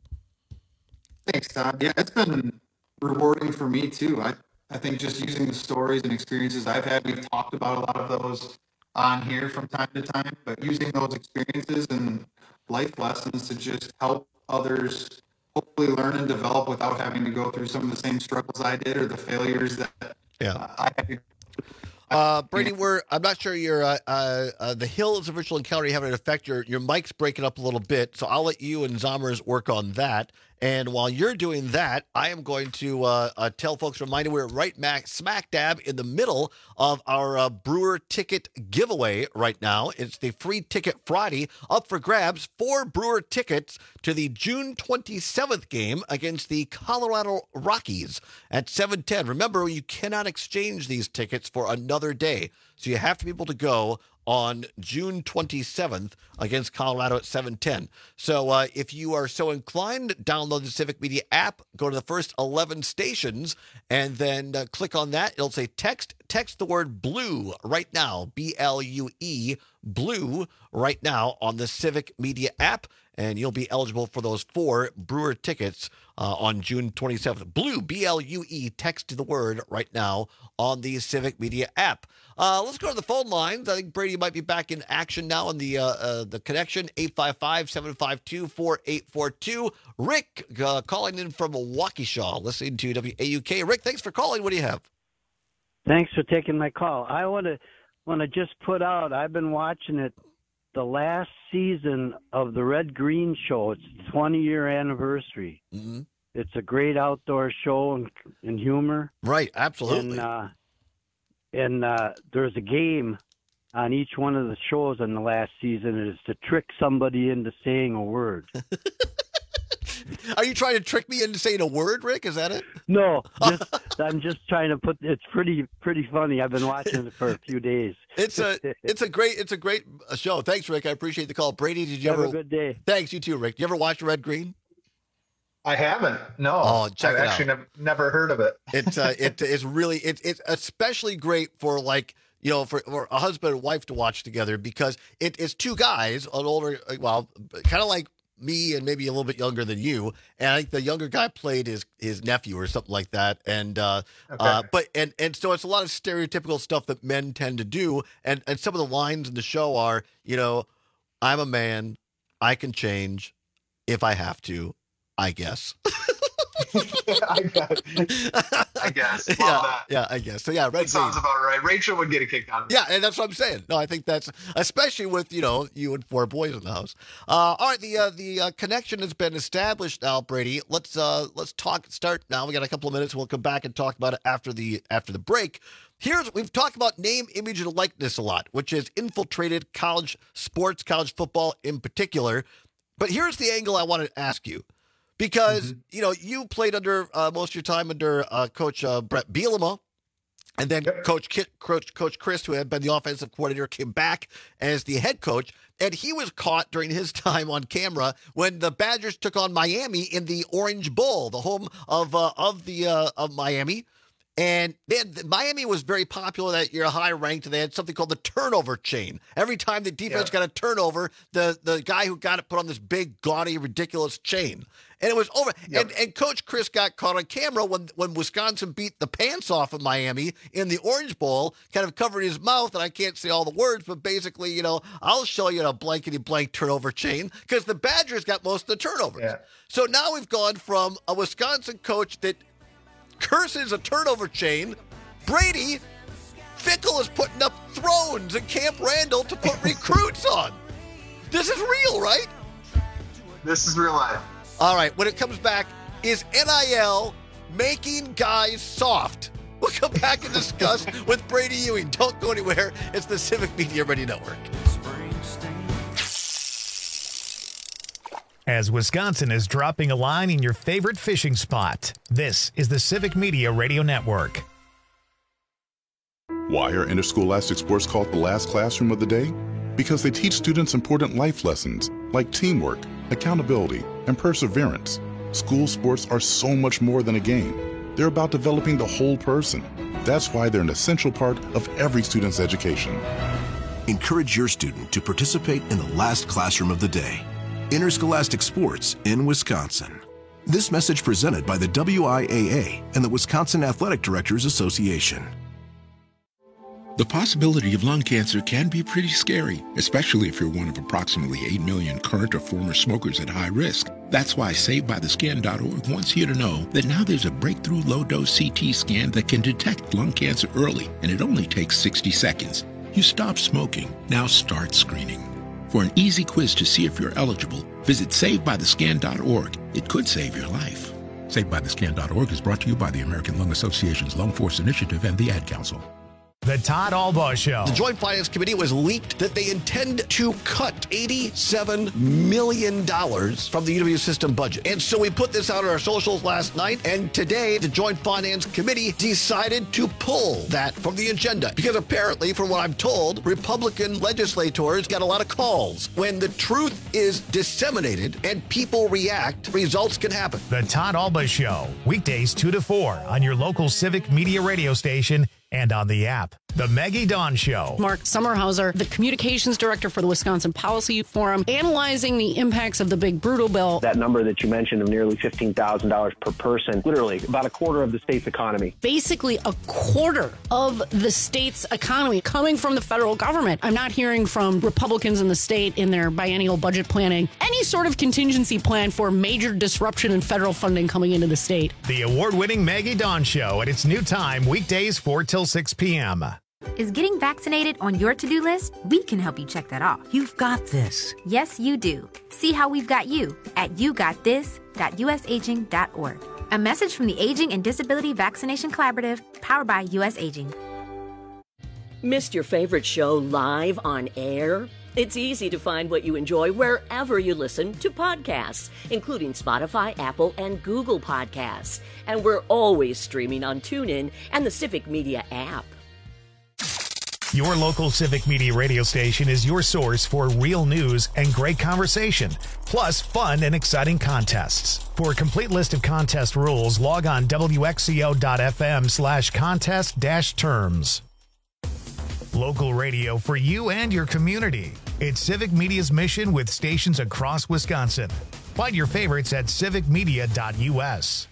Thanks, Todd. Yeah, it's been rewarding for me too. I, I think just using the stories and experiences I've had, we've talked about a lot of those on here from time to time, but using those experiences and life lessons to just help others hopefully learn and develop without having to go through some of the same struggles I did or the failures that yeah. uh, I had to. Uh, Brady, we're, I'm not sure your uh, uh, uh, the Hills of Virtual Encounter having an effect. Your your mic's breaking up a little bit, so I'll let you and Zommers work on that. And while you're doing that, I am going to uh, uh, tell folks, remind you, we're right mac, smack dab in the middle of our uh, Brewer ticket giveaway right now. It's the Free Ticket Friday, up for grabs. Four Brewer tickets to the June twenty-seventh game against the Colorado Rockies at seven ten. Remember, you cannot exchange these tickets for another day, so you have to be able to go on June twenty-seventh against Colorado at seven ten. So uh, if you are so inclined, download the Civic Media app, go to the first eleven stations, and then uh, click on that. It'll say text, text the word blue right now, B L U E, blue right now on the Civic Media app, and you'll be eligible for those four Brewer tickets uh, on June twenty-seventh. Blue, B L U E, text the word right now on the Civic Media app. Uh, let's go to the phone lines. I think Brady might be back in action now in the uh, uh, the connection, eight five five, seven five two, four eight four two. Rick uh, calling in from Waukesha, listening to W A U K. Rick, thanks for calling. What do you have? Thanks for taking my call. I want to want to just put out, I've been watching it, the last season of the Red Green Show. It's the twenty-year anniversary. Mm-hmm. It's a great outdoor show and, and humor. Right, absolutely. And, uh, and uh, there's a game on each one of the shows in the last season. It is to trick somebody into saying a word. Are you trying to trick me into saying a word, Rick? Is that it? No, just, I'm just trying to put. It's pretty pretty funny. I've been watching it for a few days. It's a it's a great it's a great show. Thanks, Rick. I appreciate the call. Brady, did you Have ever? a good day. Thanks, you too, Rick. Did you ever watch Red Green? I haven't. No. Oh, check I've it actually out. nev- never heard of it. It's uh, it is really it, it's especially great for like. You know, for, for a husband and wife to watch together because it is two guys, an older, well, kind of like me and maybe a little bit younger than you. And I think the younger guy played his his nephew or something like that. And uh, Okay. uh, but and and so it's a lot of stereotypical stuff that men tend to do. And and some of the lines in the show are, you know, I'm a man, I can change if I have to, I guess. I guess. I guess. Love yeah, that. yeah, I guess. So yeah, Red That sounds Green. about right. Rachel would get a kick out of it. Yeah, and that's what I'm saying. No, I think that's especially with you know you and four boys in the house. Uh, all right, the uh, the uh, connection has been established now, Brady. Let's uh, let's talk. Start now. We got a couple of minutes. We'll come back and talk about it after the after the break. Here's we've talked about name, image, and likeness a lot, which has infiltrated college sports, college football in particular. But here's the angle I want to ask you. Because, mm-hmm. you know, you played under uh, most of your time under uh, Coach uh, Brett Bielema, and then yep. Coach, Kit, Coach Coach Chris, who had been the offensive coordinator, came back as the head coach, and he was caught during his time on camera when the Badgers took on Miami in the Orange Bowl, the home of uh, of the uh, of Miami. And they had, Miami was very popular that year, high ranked, and they had something called the turnover chain. Every time the defense yeah. got a turnover, the, the guy who got it put on this big, gaudy, ridiculous chain. And it was over. Yep. And, and Coach Chris got caught on camera when, when Wisconsin beat the pants off of Miami in the Orange Bowl, kind of covered his mouth, and I can't say all the words, but basically, you know, I'll show you a blankety-blank turnover chain because the Badgers got most of the turnovers. Yeah. So now we've gone from a Wisconsin coach that curses a turnover chain. Brady Fickle is putting up thrones at Camp Randall to put recruits on. This is real, right? This is real life. All right, when it comes back, is N I L making guys soft? We'll come back and discuss with Brady Ewing. Don't go anywhere. It's the Civic Media Radio Network. as Wisconsin is dropping a line in your favorite fishing spot. This is the Civic Media Radio Network. Why are interscholastic sports called the last classroom of the day? Because they teach students important life lessons like teamwork, accountability, and perseverance. School sports are so much more than a game. They're about developing the whole person. That's why they're an essential part of every student's education. Encourage your student to participate in the last classroom of the day. Interscholastic sports in Wisconsin. This message presented by the W I A A and the Wisconsin Athletic Directors Association. The possibility of lung cancer can be pretty scary, especially if you're one of approximately eight million current or former smokers at high risk. That's why Saved By The Skin dot org wants you to know that now there's a breakthrough low-dose C T scan that can detect lung cancer early, and it only takes sixty seconds. You stop smoking, now start screening. For an easy quiz to see if you're eligible, visit Saved By The Skin dot org. It could save your life. Saved By The Skin dot org is brought to you by the American Lung Association's Lung Force Initiative and the Ad Council. The Todd Albaugh Show. The Joint Finance Committee was leaked that they intend to cut eighty-seven million dollars from the U W system budget. And so we put this out on our socials last night, and today the Joint Finance Committee decided to pull that from the agenda. Because apparently, from what I'm told, Republican legislators got a lot of calls. When the truth is disseminated and people react, results can happen. The Todd Albaugh Show, weekdays two to four on your local Civic Media radio station and on the app. The Maggie Dawn Show. Mark Sommerhauser, the communications director for the Wisconsin Policy Forum, analyzing the impacts of the big brutal bill. That number that you mentioned of nearly fifteen thousand dollars per person, literally about a quarter of the state's economy. Basically a quarter of the state's economy coming from the federal government. I'm not hearing from Republicans in the state in their biennial budget planning any sort of contingency plan for major disruption in federal funding coming into the state. The award-winning Maggie Dawn Show at its new time, weekdays four till six p.m. Is getting vaccinated on your to-do list? We can help you check that off. You've got this. Yes, you do. See how we've got you at you got this dot u s aging dot org. A message from the Aging and Disability Vaccination Collaborative, powered by U S Aging. Missed your favorite show live on air? It's easy to find what you enjoy wherever you listen to podcasts, including Spotify, Apple, and Google Podcasts. And we're always streaming on TuneIn and the Civic Media app. Your local Civic Media radio station is your source for real news and great conversation, plus fun and exciting contests. For a complete list of contest rules, log on W X C O dot F M slash contest dash terms. Local radio for you and your community. It's Civic Media's mission with stations across Wisconsin. Find your favorites at civic media dot u s.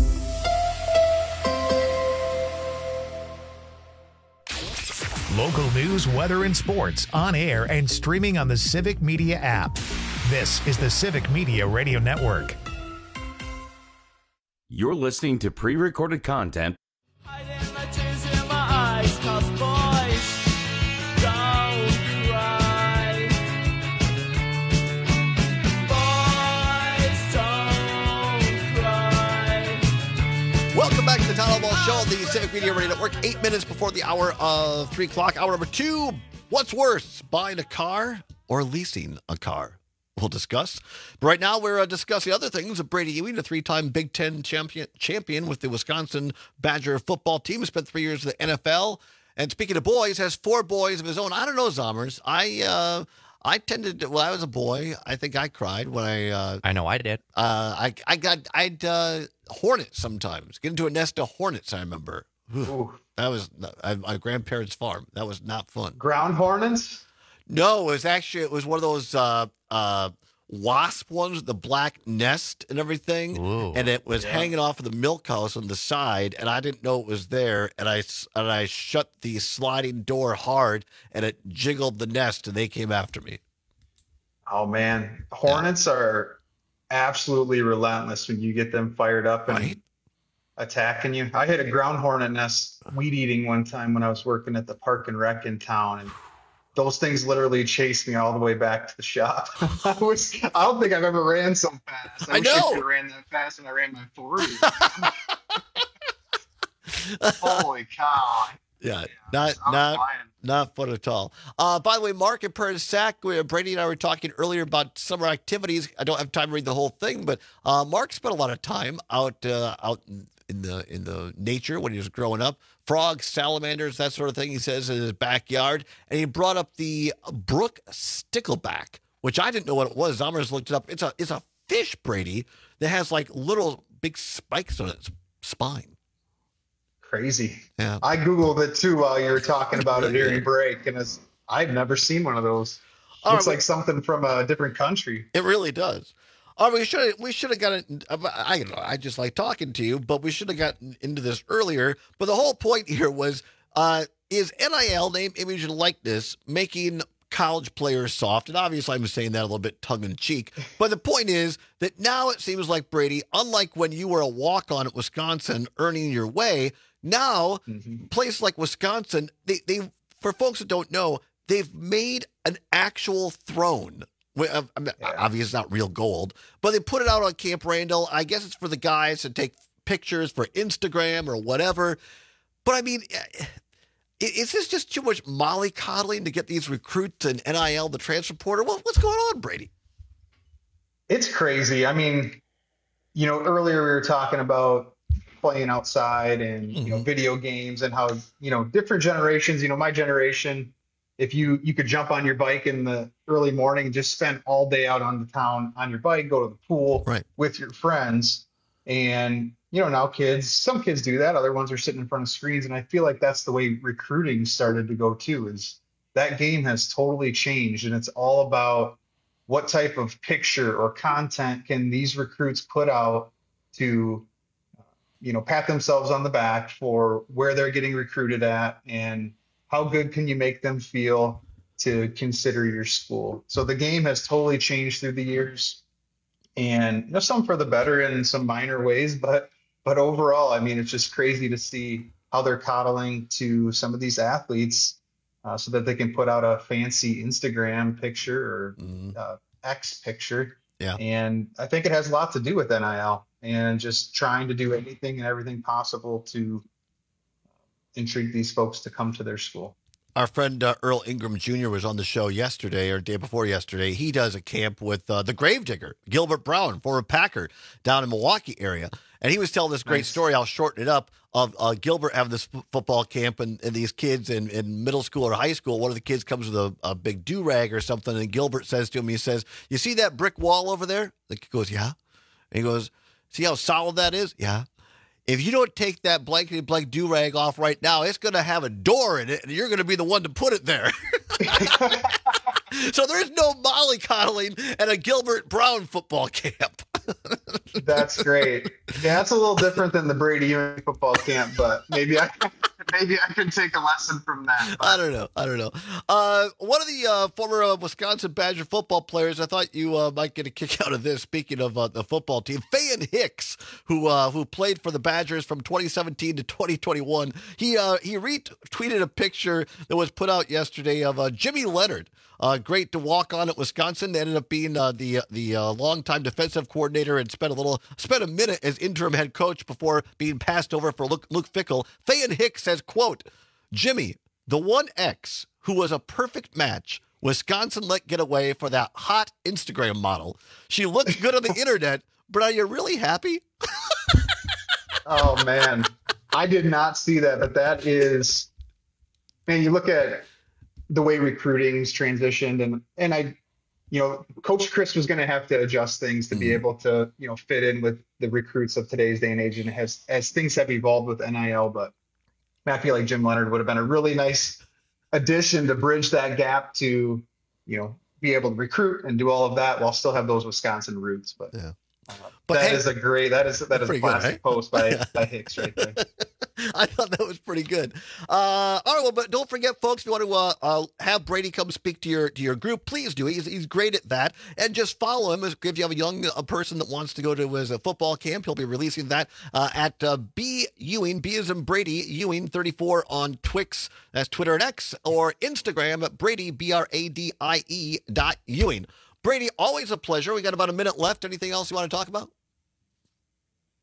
Local news, weather, and sports on air and streaming on the Civic Media app. This is the Civic Media Radio Network. You're listening to pre-recorded content. Welcome back to the Todd Albaugh Show, the Civic Media Radio Network. Eight minutes before the hour of three o'clock. Hour number two, what's worse, buying a car or leasing a car? We'll discuss. But right now, we're uh, discussing other things. Brady Ewing, a three-time Big Ten champion, champion with the Wisconsin Badger football team, spent three years in the N F L. And speaking of boys, has four boys of his own. I don't know, Zommers. I uh, I tended to, when I was a boy, I think I cried when I... Uh, I know I did. Uh, I I got, I'd uh, hornets sometimes. Get into a nest of hornets, I remember. Ooh. That was uh, my grandparents' farm. That was not fun. Ground hornets? No, it was actually, it was one of those uh, uh, wasp ones with the black nest and everything. Ooh. And it was Yeah. hanging off of the milk house on the side, and I didn't know it was there. And I, and I shut the sliding door hard, and it jiggled the nest, and they came after me. Oh, man. Hornets are absolutely relentless when you get them fired up and Right. attacking you. I hit a ground hornet nest weed eating one time when I was working at the Park and Rec in town, and those things literally chased me all the way back to the shop. I was I don't think I've ever ran so fast. I, I wish I know. could have ran that fast when I ran my forty. Holy cow. Yeah, not I'm not lying. Not fun at all. Uh, by the way, Mark and Prairie Sac, Brady and I were talking earlier about summer activities. I don't have time to read the whole thing, but uh, Mark spent a lot of time out uh, out in the in the nature when he was growing up. Frogs, salamanders, that sort of thing, he says, in his backyard. And he brought up the brook stickleback, which I didn't know what it was. Zomers looked it up. It's a it's a fish, Brady, that has like little big spikes on its spine. Crazy. Yeah. I Googled it too while you were talking about it during break, and it's, I've never seen one of those. All Looks right, like something from a different country. It really does. Oh, we should we should have gotten. I don't know. I just like talking to you, but we should have gotten into this earlier. But the whole point here was: uh, is N I L, name, image, and likeness, making college players soft? And obviously, I'm saying that a little bit tongue in cheek. But the point is that now it seems like, Brady, unlike when you were a walk on at Wisconsin, earning your way, now mm-hmm. places like Wisconsin, they they for folks that don't know, they've made an actual throne. I mean, obviously, it's not real gold, but they put it out on Camp Randall. I guess it's for the guys to take pictures for Instagram or whatever. But I mean, is this just too much mollycoddling to get these recruits and N I L, the transfer portal? What's going on, Brady? It's crazy. I mean, you know, earlier we were talking about playing outside and, mm-hmm. you know, video games and how, you know, different generations, you know, my generation, if you, you could jump on your bike in the early morning and just spend all day out on the town on your bike, go to the pool right. with your friends. And, you know, now kids, some kids do that. Other ones are sitting in front of screens. And I feel like that's the way recruiting started to go too, is that game has totally changed. And it's all about what type of picture or content can these recruits put out to, you know, pat themselves on the back for where they're getting recruited at, and how good can you make them feel to consider your school? So the game has totally changed through the years, and you know, some for the better in some minor ways, but but overall, I mean, it's just crazy to see how they're coddling to some of these athletes uh, so that they can put out a fancy Instagram picture or mm-hmm. uh, X picture. Yeah. And I think it has a lot to do with N I L and just trying to do anything and everything possible to intrigue these folks to come to their school. Our friend uh, Earl Ingram Junior was on the show yesterday or day before yesterday. He does a camp with uh, the Gravedigger, Gilbert Brown, former Packer, down in Milwaukee area. And he was telling this great nice. story, I'll shorten it up, of uh, Gilbert having this f- football camp and, and these kids in, in middle school or high school. One of the kids comes with a, a big do-rag or something, and Gilbert says to him, he says, "You see that brick wall over there?" The kid goes, "Yeah." And he goes, "See how solid that is?" "Yeah." "If you don't take that blankety blank do-rag off right now, it's going to have a door in it, and you're going to be the one to put it there." So there's no mollycoddling at a Gilbert Brown football camp. That's great. Yeah, that's a little different than the Brady Ewing football camp, but maybe I maybe I can take a lesson from that. But. I don't know. I don't know. Uh, one of the uh, former uh, Wisconsin Badger football players, I thought you uh, might get a kick out of this. Speaking of uh, the football team, Fayan Hicks, who uh, who played for the Badgers from twenty seventeen to twenty twenty-one, he uh, he retweeted a picture that was put out yesterday of uh, Jimmy Leonard. Uh, great to walk on at Wisconsin. Ended up being uh, the the uh, longtime defensive coordinator and spent a little spent a minute as interim head coach before being passed over for Luke, Luke Fickell. Fayan Hicks says, quote, "Jimmy, the one X who was a perfect match. Wisconsin let get away for that hot Instagram model. She looks good on the internet, but are you really happy?" Oh man, I did not see that, but that is, man. You look at the way recruiting's transitioned, and and I, you know, Coach Chris was going to have to adjust things to be able to, you know, fit in with the recruits of today's day and age, and as as things have evolved with N I L. But I feel like Jim Leonard would have been a really nice addition to bridge that gap to, you know, be able to recruit and do all of that while still have those Wisconsin roots. But yeah. Uh, But that hey, is a great, that is that is a classic good, right? post by, by Hicks right there. I thought that was pretty good. Uh, all right, well, but don't forget, folks, if you want to uh, uh, have Brady come speak to your to your group, please do. He's, he's great at that. And just follow him. If you have a young a person that wants to go to his uh, football camp, he'll be releasing that uh, at uh, B Ewing, B as in Brady, Ewing thirty-four on Twix, that's Twitter and X, or Instagram at Brady, B R A D I E dot Ewing. Brady, always a pleasure. We got about a minute left. Anything else you want to talk about?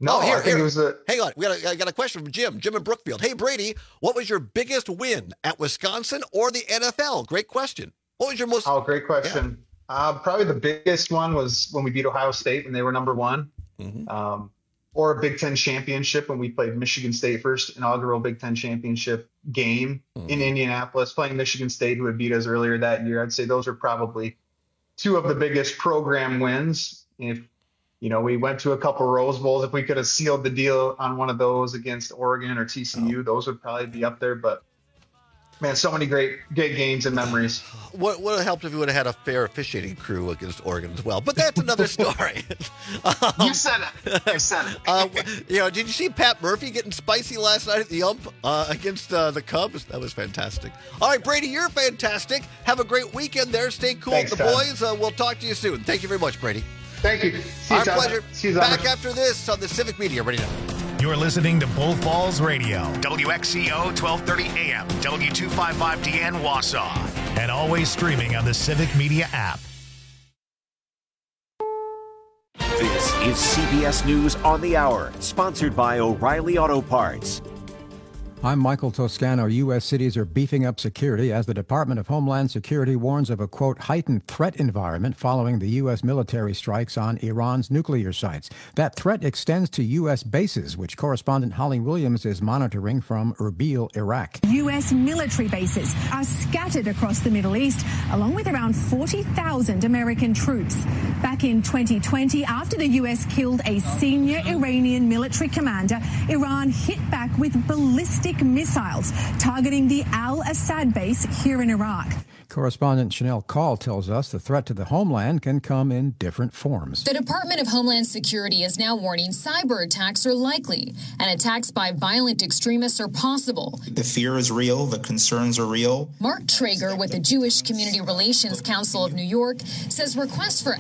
No, oh, here, I think here. it was a. Hang on, we got a, I got a question from Jim. Jim in Brookfield. Hey, Brady, what was your biggest win at Wisconsin or the N F L? Great question. What was your most? Oh, great question. Yeah. Uh, probably the biggest one was when we beat Ohio State when they were number one, mm-hmm. um, or a Big Ten championship when we played Michigan State first inaugural Big Ten championship game mm-hmm. in Indianapolis, playing Michigan State, who had beat us earlier that year. I'd say those are probably two of the biggest program wins. If you know, we went to a couple Rose Bowls. If we could have sealed the deal on one of those against Oregon or T C U, oh. those would probably be up there. But man, so many great, great games and memories. What would have helped if we would have had a fair officiating crew against Oregon as well? But that's another story. um, you said it. You said it. uh, you know, did you see Pat Murphy getting spicy last night at the ump uh, against uh, the Cubs? That was fantastic. All right, Brady, you're fantastic. Have a great weekend there. Stay cool Thanks, with the Todd. boys. Uh, we'll talk to you soon. Thank you very much, Brady. Thank you. See you, Our Todd. pleasure. See you, Back after this on the Civic Media. Ready now. You're listening to Bull Falls Radio, W X C O twelve thirty A M, W two fifty-five D N Wausau, and always streaming on the Civic Media app. This is C B S News on the Hour, sponsored by O'Reilly Auto Parts. I'm Michael Toscano. U S cities are beefing up security as the Department of Homeland Security warns of a, quote, heightened threat environment following the U S military strikes on Iran's nuclear sites. That threat extends to U S bases, which correspondent Holly Williams is monitoring from Erbil, Iraq. U S military bases are scattered across the Middle East, along with around forty thousand American troops. Back in twenty twenty, after the U S killed a senior Iranian military commander, Iran hit back with ballistic missiles targeting the Al-Assad base here in Iraq. Correspondent Chanel Call tells us the threat to the homeland can come in different forms. The Department of Homeland Security is now warning cyber attacks are likely, and attacks by violent extremists are possible. The fear is real. The concerns are real. Mark Traeger with the Jewish Community Relations Council of New York says requests for